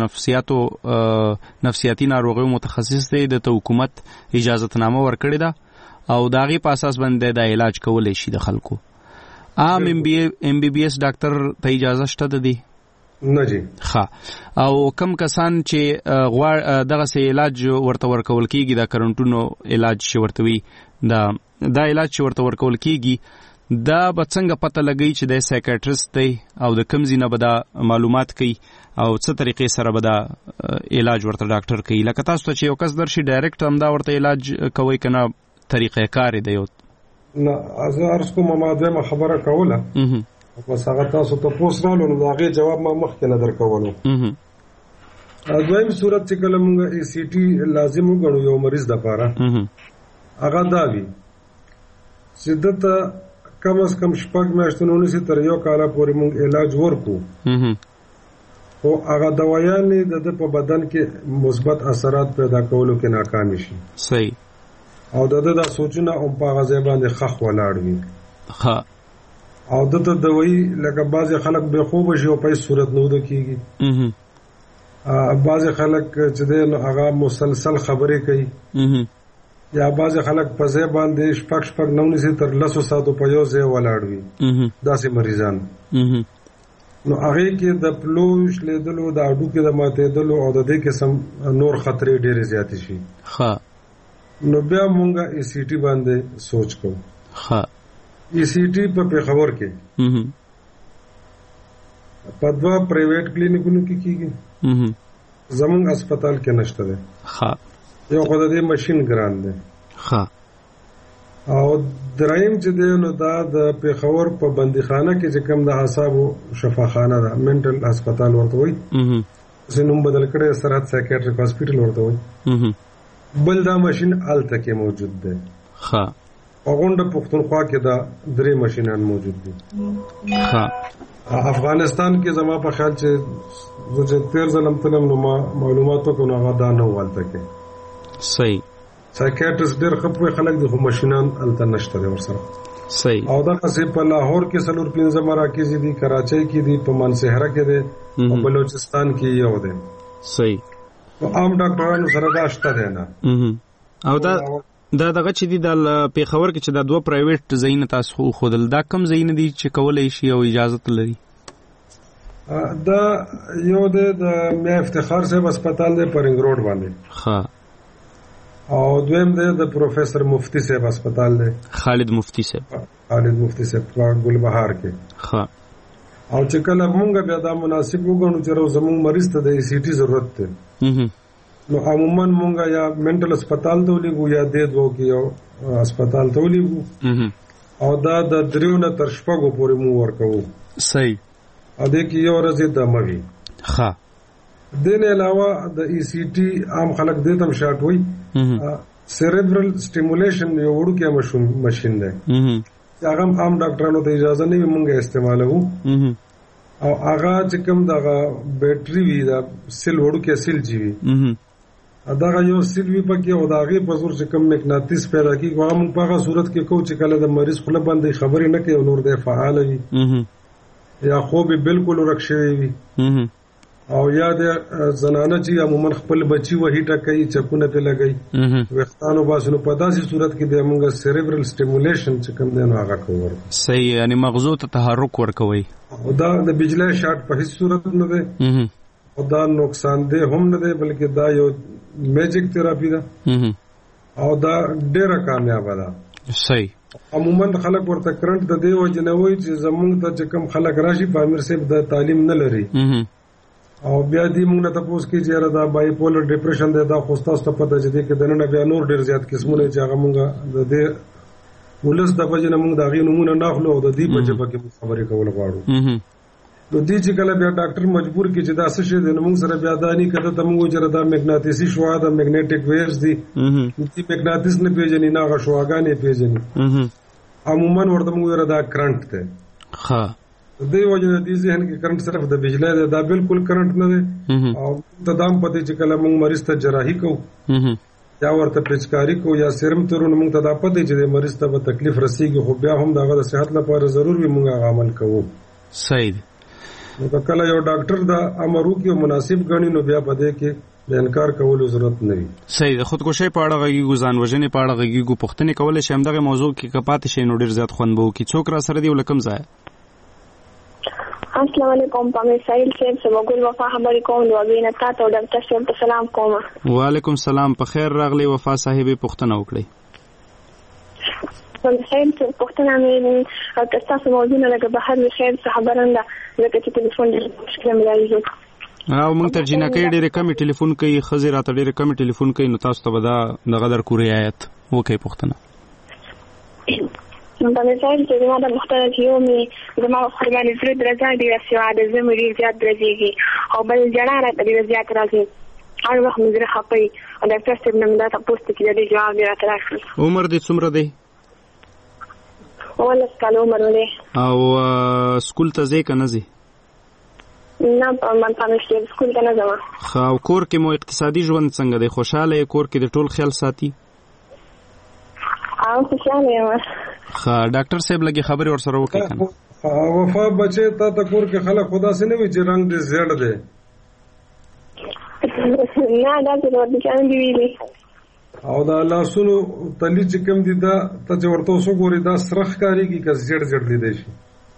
نفسیاتي ناروغیو متخصص دی، د حکومت اجازهتنامه ورکړې ده او د هغې په اساس باندې دا علاج کولی شي د خلکو. عام ام بی بی ایس ډاکټر ته اجازه شته ده دی؟
نه جی.
ښه. او کم کسان چې دغه سه علاج ورته ورکول کیږي، دا کرنټونو علاج چې ورته وي، دا علاج چې ورته ورکول کیږي دا به څنګه پته لګي چې د سایکیټریسټ دی او د کوم ځای نه به دا معلومات کوي او څه طریقې سره به دا علاج ورته ډاکټر کوي؟ لکه تاسو ته چې یو کس درشي ډایرکټ همدا ورته علاج کوي که نه طریقې کار دی؟ یو
نه، زه عرض کوم ما دویمه خبره کوله، بس هغه تاسو ته پوس رالو نو د هغې جواب ما مخکې نه در کولو. دویم صورت چې کله موږ ای سی ټي لازم وګڼو یو مریض دپاره، هغه دا وي چې دته کم از کم 6 میاشتې نه ونیسي تر 1 کاله پورې موږ علاج ورکو، خو هغه دوايانې د ده په بدن کې مثبت اثرات پیدا کولو کې ناکامې شي.
صحیح.
او د ده دا سوچونه هم په هغه ځای باندې خخ ولاړ وي.
ښه.
او دته دوی لکه بعضې خلک بې خوبه شي او په هیڅ صورت نه وده کېږي، بعضې خلک چې دی نو هغه مسلسل خبرې کوي، یا بعضې خلک په ځای باندې 6 نه ونیسي تر 10 ساعتو په یو ځای ولاړ وي، داسې مریضان. نو هغې کې د پلو شلیدلو، د هډوکې د ماتېدلو او د دې قسم نور خطرې ډېرې زیاتې شي. نو بیا مونږ ای سی ټي باندې سوچ کوو. ای سی ټي په پیښور کې په 2 پرایویټ کلینیکونو کې کیږي، زمونږ هسپتال کې نشته دی. یو خو د دې ماشین ګران دی، او دریم چې دی نو دا د پیښور په بندیخانه کې چې کوم د اعصابو شفاخانه ده، منټل هسپتال ورته وایي، اوس نوم بدل کړی سرحد سایکیاټریک هاسپیټل ورته وایي. بل دا ماشین هلته کې موجود دی. غونډه پښتونخوا کې دا 3 ماشینان موجود دي. افغانستان کې زما په خیال چې زه 13 ځلم تلم نو ما معلوماتو کو نو هغه دا نه والته کې.
صحیح.
سایکیاټریسټ ډېر خپوي خلک دي خو ماشینان هلته نشته دی ورسره.
صحیح. او
دا قصې په لاهور کې 4-5 مراکز دي، کراچۍ کې دي، په مانسهره کې دي، او بلوچستان کې یو دی.
صحیح.
او عام ډاکټرانو سره دا شته دی نه.
او دا دغه چې دي د پیښور کې چې دا 2 پرایویټ ځایونه تاسو ښودل، دا کوم ځایونه دي چې کولی شي او اجازت لري؟
دا یو دی د میا افتخار صاحب هسپتال دی په رنګ روډ باندې، او دویم دی د پروفیسر مفتی صاحب هسپتال دی، خالد مفتی صاحب په ګلبهار کې. او چې کله مونږ بیا دا مناسب وګڼو چې زموږ مریض ته د ای سی ټي ضرورت دی نو عموما مونږه یا منټل هسپتال ته ولېږو یا دې دوه کې یو هسپتال ته ولېږو، او دا د 3 نه تر 6 پورې مو ورکوو.
صحیح.
او دې کې یو ورځ دمه وي. دې نه علاوه د ای سی ټي عام خلک دې ته شارټ وایي، سیریبرل سټیمولیشن یو وړوکی ماشین دی چې هغه عام ډاکټرانو ته اجازه نه وي مونږه استعمالوو، او هغه چې کوم دغه بیټري وي دا سیل وړوکی سیل چې وي دغه یو سیل وي پکې، او د هغې په زور چې کوم مقناطیس پیدا کېږي هغه مونږ په هغه صورت کې کوو چې کله د مریض خوله باندې خبرې نه کوي او نور دی فعاله وي، یا خوب بالکل ورک شوی وي او یا د زنانه چې عموما خپل بچي وهي ټکوي چکونه په لګي وختانو باسنو په داسې صورت کې د موږ سیریبرل سټیمولیشن چې کوم دی نو هغه کوو.
صحیح، یعنی مغزو ته تحرک ورکوي.
دا د بجلی شاټ په هیڅ صورت نه دی او دا نقصان دی هم نه دی بلکې دا یو میجیک تھراپي ده او دا ډیره کامیابه ده.
صحیح.
عموما خلک ورته کرنٹ د دی وجه نه وایي چې زمونږ ته چې کوم خلک راشي په امیر صاحب د تعلیم نه لري او بیا دې موږ نه تاسو کې چې دا بای پولر ډیپریشن دی دا خو تاسو ته پته چې کې دنه بیا نور ډیر زیات قسمونه چې هغه موږ د دې ولس د بجې نه موږ دا غي نمونه ناخلو او د دې بجې په کې خبرې کول غواړو. نو دې چې کله بیا ډاکټر مجبور کې چې دا څه شي دی نو موږ سره بیا دانی کده ته موږ چې دا مګناطیسي شوا د مګنیټک ویوز دي چې مګناطیس نه پیژني نه غ شواګانې پیژني عموما ورته موږ دا کرنٹ ده.
ها
دې وجه دې ذهن کې کرنٹ صرف د بجلی دا بالکل کرنٹ نه دی او تدام پته چې کله موږ مریض ته جراحي کوو یا ورته پیچکاری کو یا سرم ترونه موږ ته دا پته چې د مریض ته تکلیف رسیږي خو بیا هم دغه د صحت لپاره ضروري موږ عمل کوو.
صحیح.
نو کله یو ډاکټر دا امر وکړي مناسب غني نو بیا پدې کې د انکار کولو ضرورت نه وي.
صحیح. خودکشي په اړه غږیږو، ځان وژنې په اړه غږیږو، پوښتنې کولای شي همدغه موضوع کې کپات شي نو ډیر زیات خوند به وکړي. څوک را سره دی ولکم ځای؟
السلام علیکم پامیر سایل صاحب سمګل وفا خبرې کوم نو غوینه تاسو ډاکټر صاحب ته سلام کوم.
وعلیکم سلام. په خیر راغلی وفا صاحبې پوښتنه وکړئ.
خیر پوښتنه مې تاسو موضوع نه لګه بهر مې خیر خبرنده لکه چې ټلیفون مشکل ملایي
او موږ ترجمه کوي ډېر کم ټلیفون کوي خزر راته ډېر کم ټلیفون کوي نو تاسو ته ودا دغه در کوی آیت وکي پوښتنه
نو دا مثال چې ما د مختلف یومي زما خپل زړه درځي دی چې عادت زمري زیات درځي او بل جنا راته ډېر زیات راځي هر وخت مې زړه خپي او د تاسو په نوم دا تاسو کې د جواب راته راځي.
عمر دې څومره دی؟
ولا سکال عمر دی.
او سکول ته ځې کنه ځې؟
نه من پامشته سکول ته نه ځم.
خو کور کې مو اقتصادي ژوند څنګه دی؟ خوشاله کور کې د ټول خیال ساتي؟ خوشاله یم. خا ډاکټر صاحب لګي خبري ور سره وکړه کنه.
وفا بچي ته کور کې خلک خدا سي نه وي چې رنگ دې زیړ دی.
نه دا څه ورته کوي ویلي.
او دا لاسونو تلی چې کوم دي دا ته ورته وسو ګوري دا سرخ کاریږي که زیړ زیړ دی شي.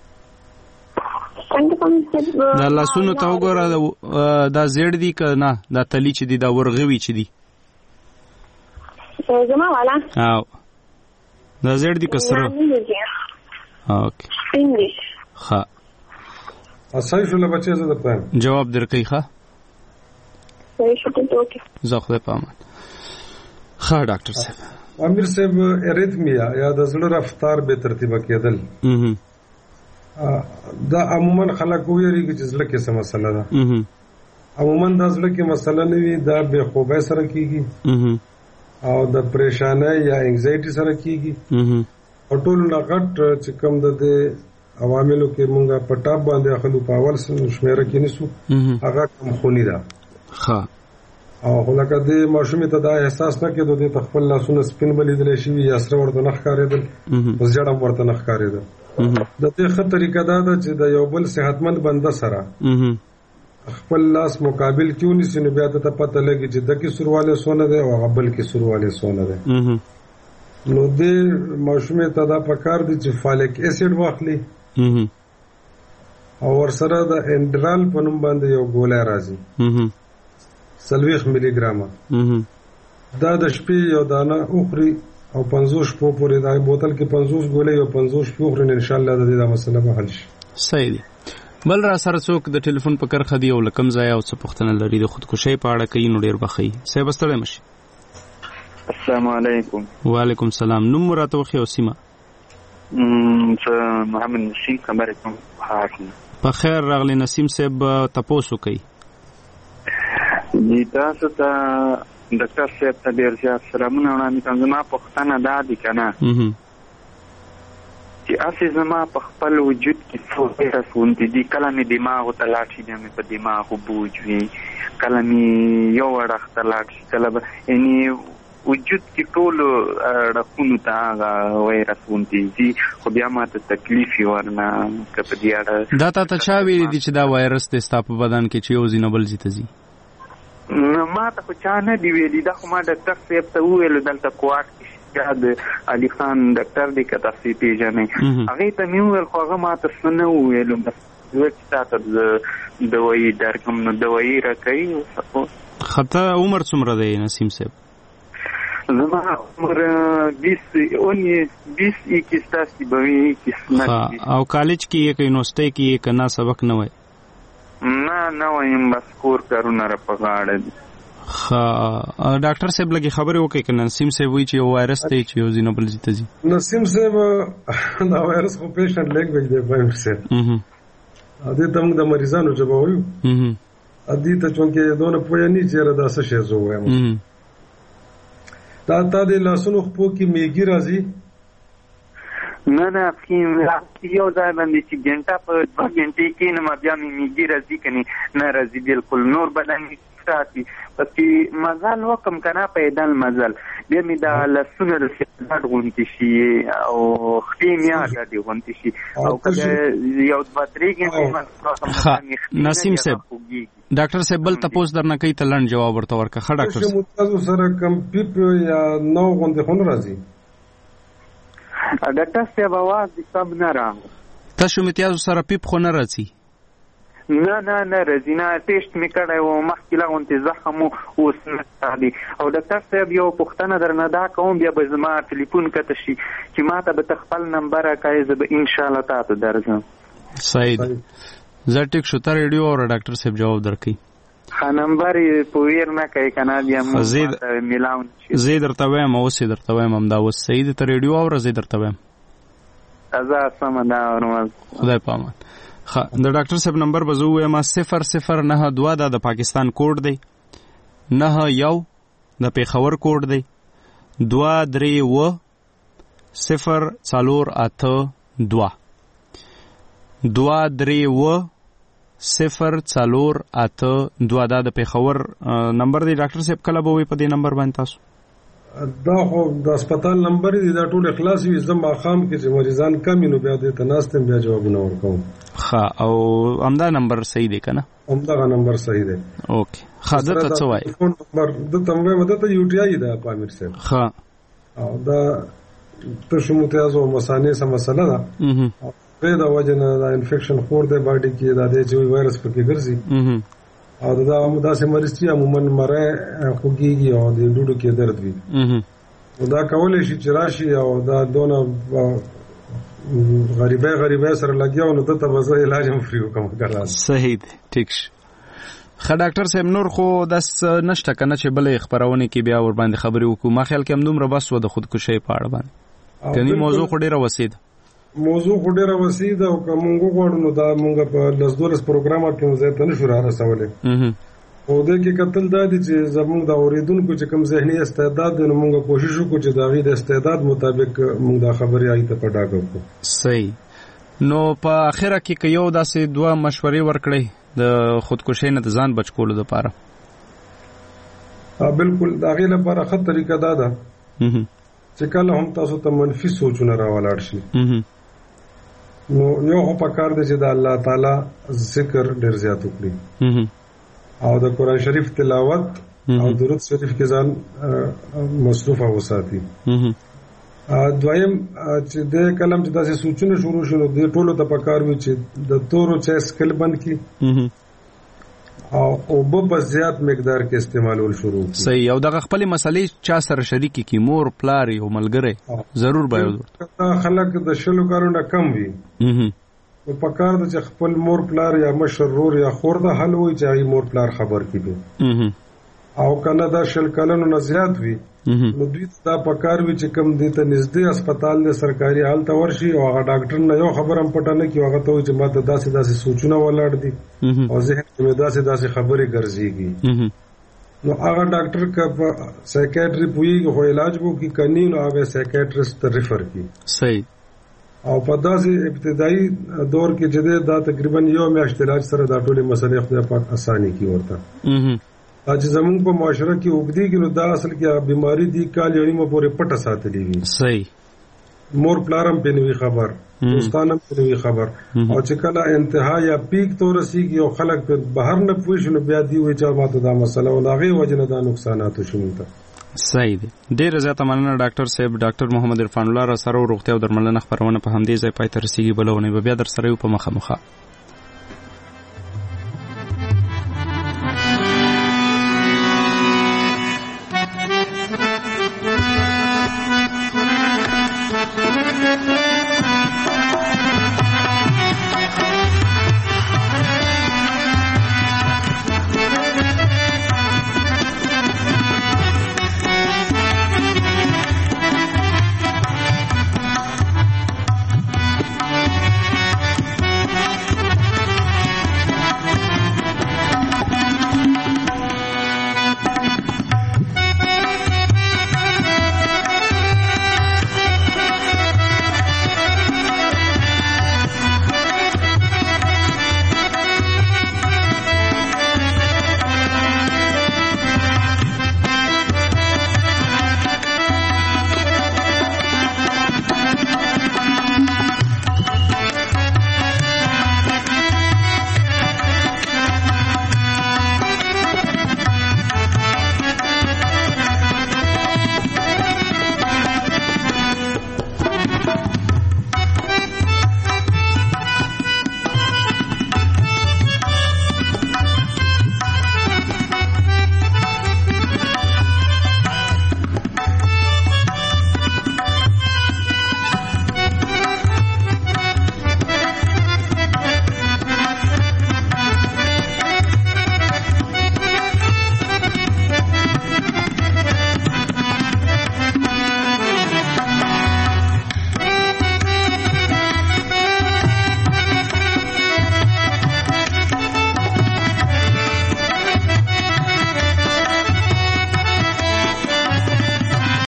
دا لاسونو ته وګوره دا زیړ دي که نه دا تلی چې دي دا ورغوي چې دي؟
زما والا
او دا زیړ دي که سره؟ اوکې ښه
صحیح شو له بچې زه درته
جواب درکوي. ښه
صحیح شو ته اوکې
زه
خدای په امان. ښه ډاکټر صاحب
امیر صاحب اریتمیا یا د زړه رفتار به ترتیبه کېدل دا عموما خلک ویریږي چې زړه کې څه مسله ده. عموما دا زړه کې مسله نه وي دا بې خوبۍ سره کېږي او د پریشانۍ یا انگزایټي سره کېږي او ټول نه غټ چې کوم د عواملو کې مونږه په ټاپ باندې اخلو په اول شمیره کې نیسو هغه کم خونی ده.
ښه
او لکه د ماشومې ته دا احساس نه کېدو د خپل لاسونه سپین بلیدلی شي یا سره ورته نه ښکارېدل بس جړم ورته نه ښکارېدل. د دې ښه طریقه دا ده چې د یو بل صحتمند بنده سره خپل لاس مقابل کیوں نیسی نو بیا ته پته لګي چې د کې سورواله سونه ده او غبل کې سورواله سونه ده. نو د ماشومې ته دا پکار دي چې فالیک اسید واخلي او ورسره د انډرال په نوم باندې یو ګولای راځي 40 ملي ګرامه دا د شپې یو دانه اخري او 50 شپو پورې دا بوتل کې 50 ګولې او 50 شپو اخري ان شاء الله د دې مسله به حل شي.
صحیح دی. بل را سره څوک د ټلیفون په کرخه دی او لکم ځای او څه پوښتنه لري د خودکشي په اړه کوي نو ډیر بخي. صاحب ستړی مشي.
السلام علیکم.
وعلیکم السلام. نوم راته وخی او سیمه؟
محمد نسیم خبرې کوم.
په خیر راغلی نسیم صاحب تاسو کوي.
دي تاسو ته ډاکټر صاحب ته ډیر زیات سلامونه وړاندې کوم. زما پوښتنه دا دي کنه چې اسی زما په خپل وجود کې څو تاسو دي کله می دماغ ته لاړ شي مې په دماغ بوج وي کله می یو وړخ ته لاړ شي کله یعنی وجود کې ټول رقمونو ته هغه وایرس ونتیږي خو بیا ماته تکلیف ورنه کپه دی اړه
دا ته چا ویل دي چې دا وایرس د ستاپ بدن کې چې یو زینبل زی ته زی
ما ته خو چا نه دی ویلي دا خو ما ډاکټر صاحب ته وویل دلته کوارټ کې د علي خان ډاکټر دی که تاسې پیژنئ هغې ته مې وویل خو هغه ما ته څه نه وویل بس چې تا ته دوایي درکړم نو دوایي راکوي.
خطه عمر څومره دی نسیم صاحب؟
زما عمر 20 ستاسې به وي 21.
او کالج کې یې که یونیورسټۍ کې یې که نه سبق نه وای؟
نه وایم بس کور کارونه را په غاړه دي.
ډاکټر صاحب لګي خبرې وکړي که نسیم صاحب وایي چې یو وایرس دی چې یو زینبل زی ته ځي.
نسیم صاحب دا وایرس خو پیشنټ لینګویج دی فایم صاحب دې ته موږ د مریضانو ژبه وایو دې ته چونکې دونه پوهه نه چېرې دا څه شی زه ووایم دا تا د لاسونو خپو کې میږي راځي
نه یو ځای باندې چې ګنټه په 2 غنټې کې نه بیا مې میږي راځي که نه راځي بالکل نور بدن ساتي پکې مزل وکم که نه پیدل مزل بیا مې دا لاسونه د ډاډ غونتې شي او خټې مې ډاډې غونتې شي او که یو 2-3 غنټې
نسیم صاحب ډاکټر صاحب بل تپوس درنه کوي ته لنډ جواب ورته ورکړه. ښه ډاکټر صاحب
تاسو سره کم پیپ یا نو غونډې خو نه راځي؟
ډاکټر صاحب اواز دې سم نه راغی.
تاسو امتیازو سره پیپ خو نه راځي؟
نه راځي نه ټیسټ مې کړی و مخکې لا غونتې زخم اوس نه راځي. او ډاکټر صاحب یو پوښتنه درنه دا کوم بیا به زما ټلیفون کته شي چې ما ته به ته خپل نمبر راکړې زه به انشاءالله تا ته درځم.
صحیح دی زه ټیک شو ته ریډیو اوره ډاکټر صاحب جواب درکوي.
ښه نمبر یې په ویر نه کوي که نه بیا مو میلاون شي.
زه یې درته وایم اوس یې درته وایم همدا اوس صحیح دی ته ریډیو اوره زه یې درته وایم.
زه سمه دا اورم
خدای په امان. د ډاکټر صاحب نمبر به زه ووایم 0092 دا د پاکستان کوډ دی 91 د پیښور کوډ دی 231 0482 231 0482 دا د پیښور نمبر دی. ډاکټر صاحب کله به وي په دې نمبر باندې تاسو؟
دا خو د هسپتال نمبر دی دا ټول اخلاص وي زه ماښام کې چې مریضان کم وي نو بیا دې ته ناست یم بیا جوابونه ورکوم.
ښه او همدا نمبر صحیح دی که نه؟
همدغه نمبر صحیح دی.
اوکې ښه دته څه وایي؟
دته م وایم دته یو ټي آی ده په امیر صاحب.
ښه
او دا تشو متیازو مثانې څه مسله ده پرې د وجه نه دا انفیکشن خور دی باډي کې دا دی چې وایرس پکې ګرځي او دا داسې مریض چې عموما مری خوږېږي او د ډوډو کې درد وي دا کولی شي چې راشي او دا دونه غریبۍ سره لګیا نو دته به زه علاج هم فري وکړم.
صحیح دی ټیک شي. ښه ډاکټر صاحب نور خو داسې نشته که نه چې بلې خپرونې کې بیا ورباندې خبرې وکړو؟ ما خیال کې همدومره بس و د خودکشۍ په اړه باندې کني موضوع خو ډېره وسیع ده.
موضوع خو ډېره وسیع ده او که مونږ وغواړو نو دا مونږ په 10-12 پروګرامه کې ځای ته نشو رارسولی خو دې کې کتل دا دي چې زمونږ د اورېدونکو چې کوم ذهني استعداد دی نو مونږ کوشش وکړو چې د هغې د استعداد مطابق مونږ دا خبرې هغې ته په ډاګه وکړو.
صحیح. نو په اخره کې که یو داسې 2 مشورې ورکړئ د خودکشۍ نه د ځان بچ کولو دپاره؟
بالکل د هغې لپاره ښه طریقه دا ده چې کله هم تاسو ته منفي سوچونه راولاړ شي نو یو خو پکار دی چې د الله تعالی ذکر ډېر زیات وکړي او د قرآن شریف تلاوت او درود شریف کې ځان مصروفه وساتي. دویم چې د کلم چې داسې سوچونه شروع شي نو دې ټولو ته پکار وي چې د تورو چای څښل بند کړي او اوبه په زیات مقدار کې استعمالول شروع کړي.
صحیح. او دغه خپلې مسلې چا سره شریک کړي مور پلار یو ملګری ضرور باید
خلک د 10 کارونه کم وي نو پکار ده چې خپل مور پلار یا مشر رور یا خور د حل وي چې هغې مور پلار خبر کړي او کنه دا 10 کلونو نه زیات وي نو دوی دا پکار وي چې کوم دې ته نږدې هسپتال دی سرکاري هلته ورشي او هغه ډاکټر نه یو خبر هم پټه نه کړي هغه ته وایي چې ما ته داسې سوچونه ولاړ دي او ذهن کې مې داسې خبرې ګرځېږي نو هغه ډاکټر که په سایکیټري پوهېږي خو علاج به وکړي که نه نو هغه سایکیټرسټ ته ریفر کړي.
صحیح.
او په داسې ابتدایي دور کې چې دا تقریبا 1 میاشت علاج سره دا ټولې مسلې خدای پاک اساني کړي ورته چې زمونږ په معاشره کې وګديږي نو دا اصل کې بیماری دی کال یو نیمه پورې پټه ساتلې وي.
صحیح.
مور پلارم په نوې خبر دوستانم په نوې خبر او چې کله انتها یا پیک تو رسیږي او خلک په بهر نه پوښ نو بیا دی وي چې ماته دا مسله او لاغي وجنه دا نقصانات شومته.
صحیح دی. ډیره زیاته مننه ډاکټر صاحب. ډاکټر محمد عرفان الله را سره روغتیا او درملنه خبرونه په همدې ځای پای ته رسیدي. بلونه به بیا در سره یو په مخه.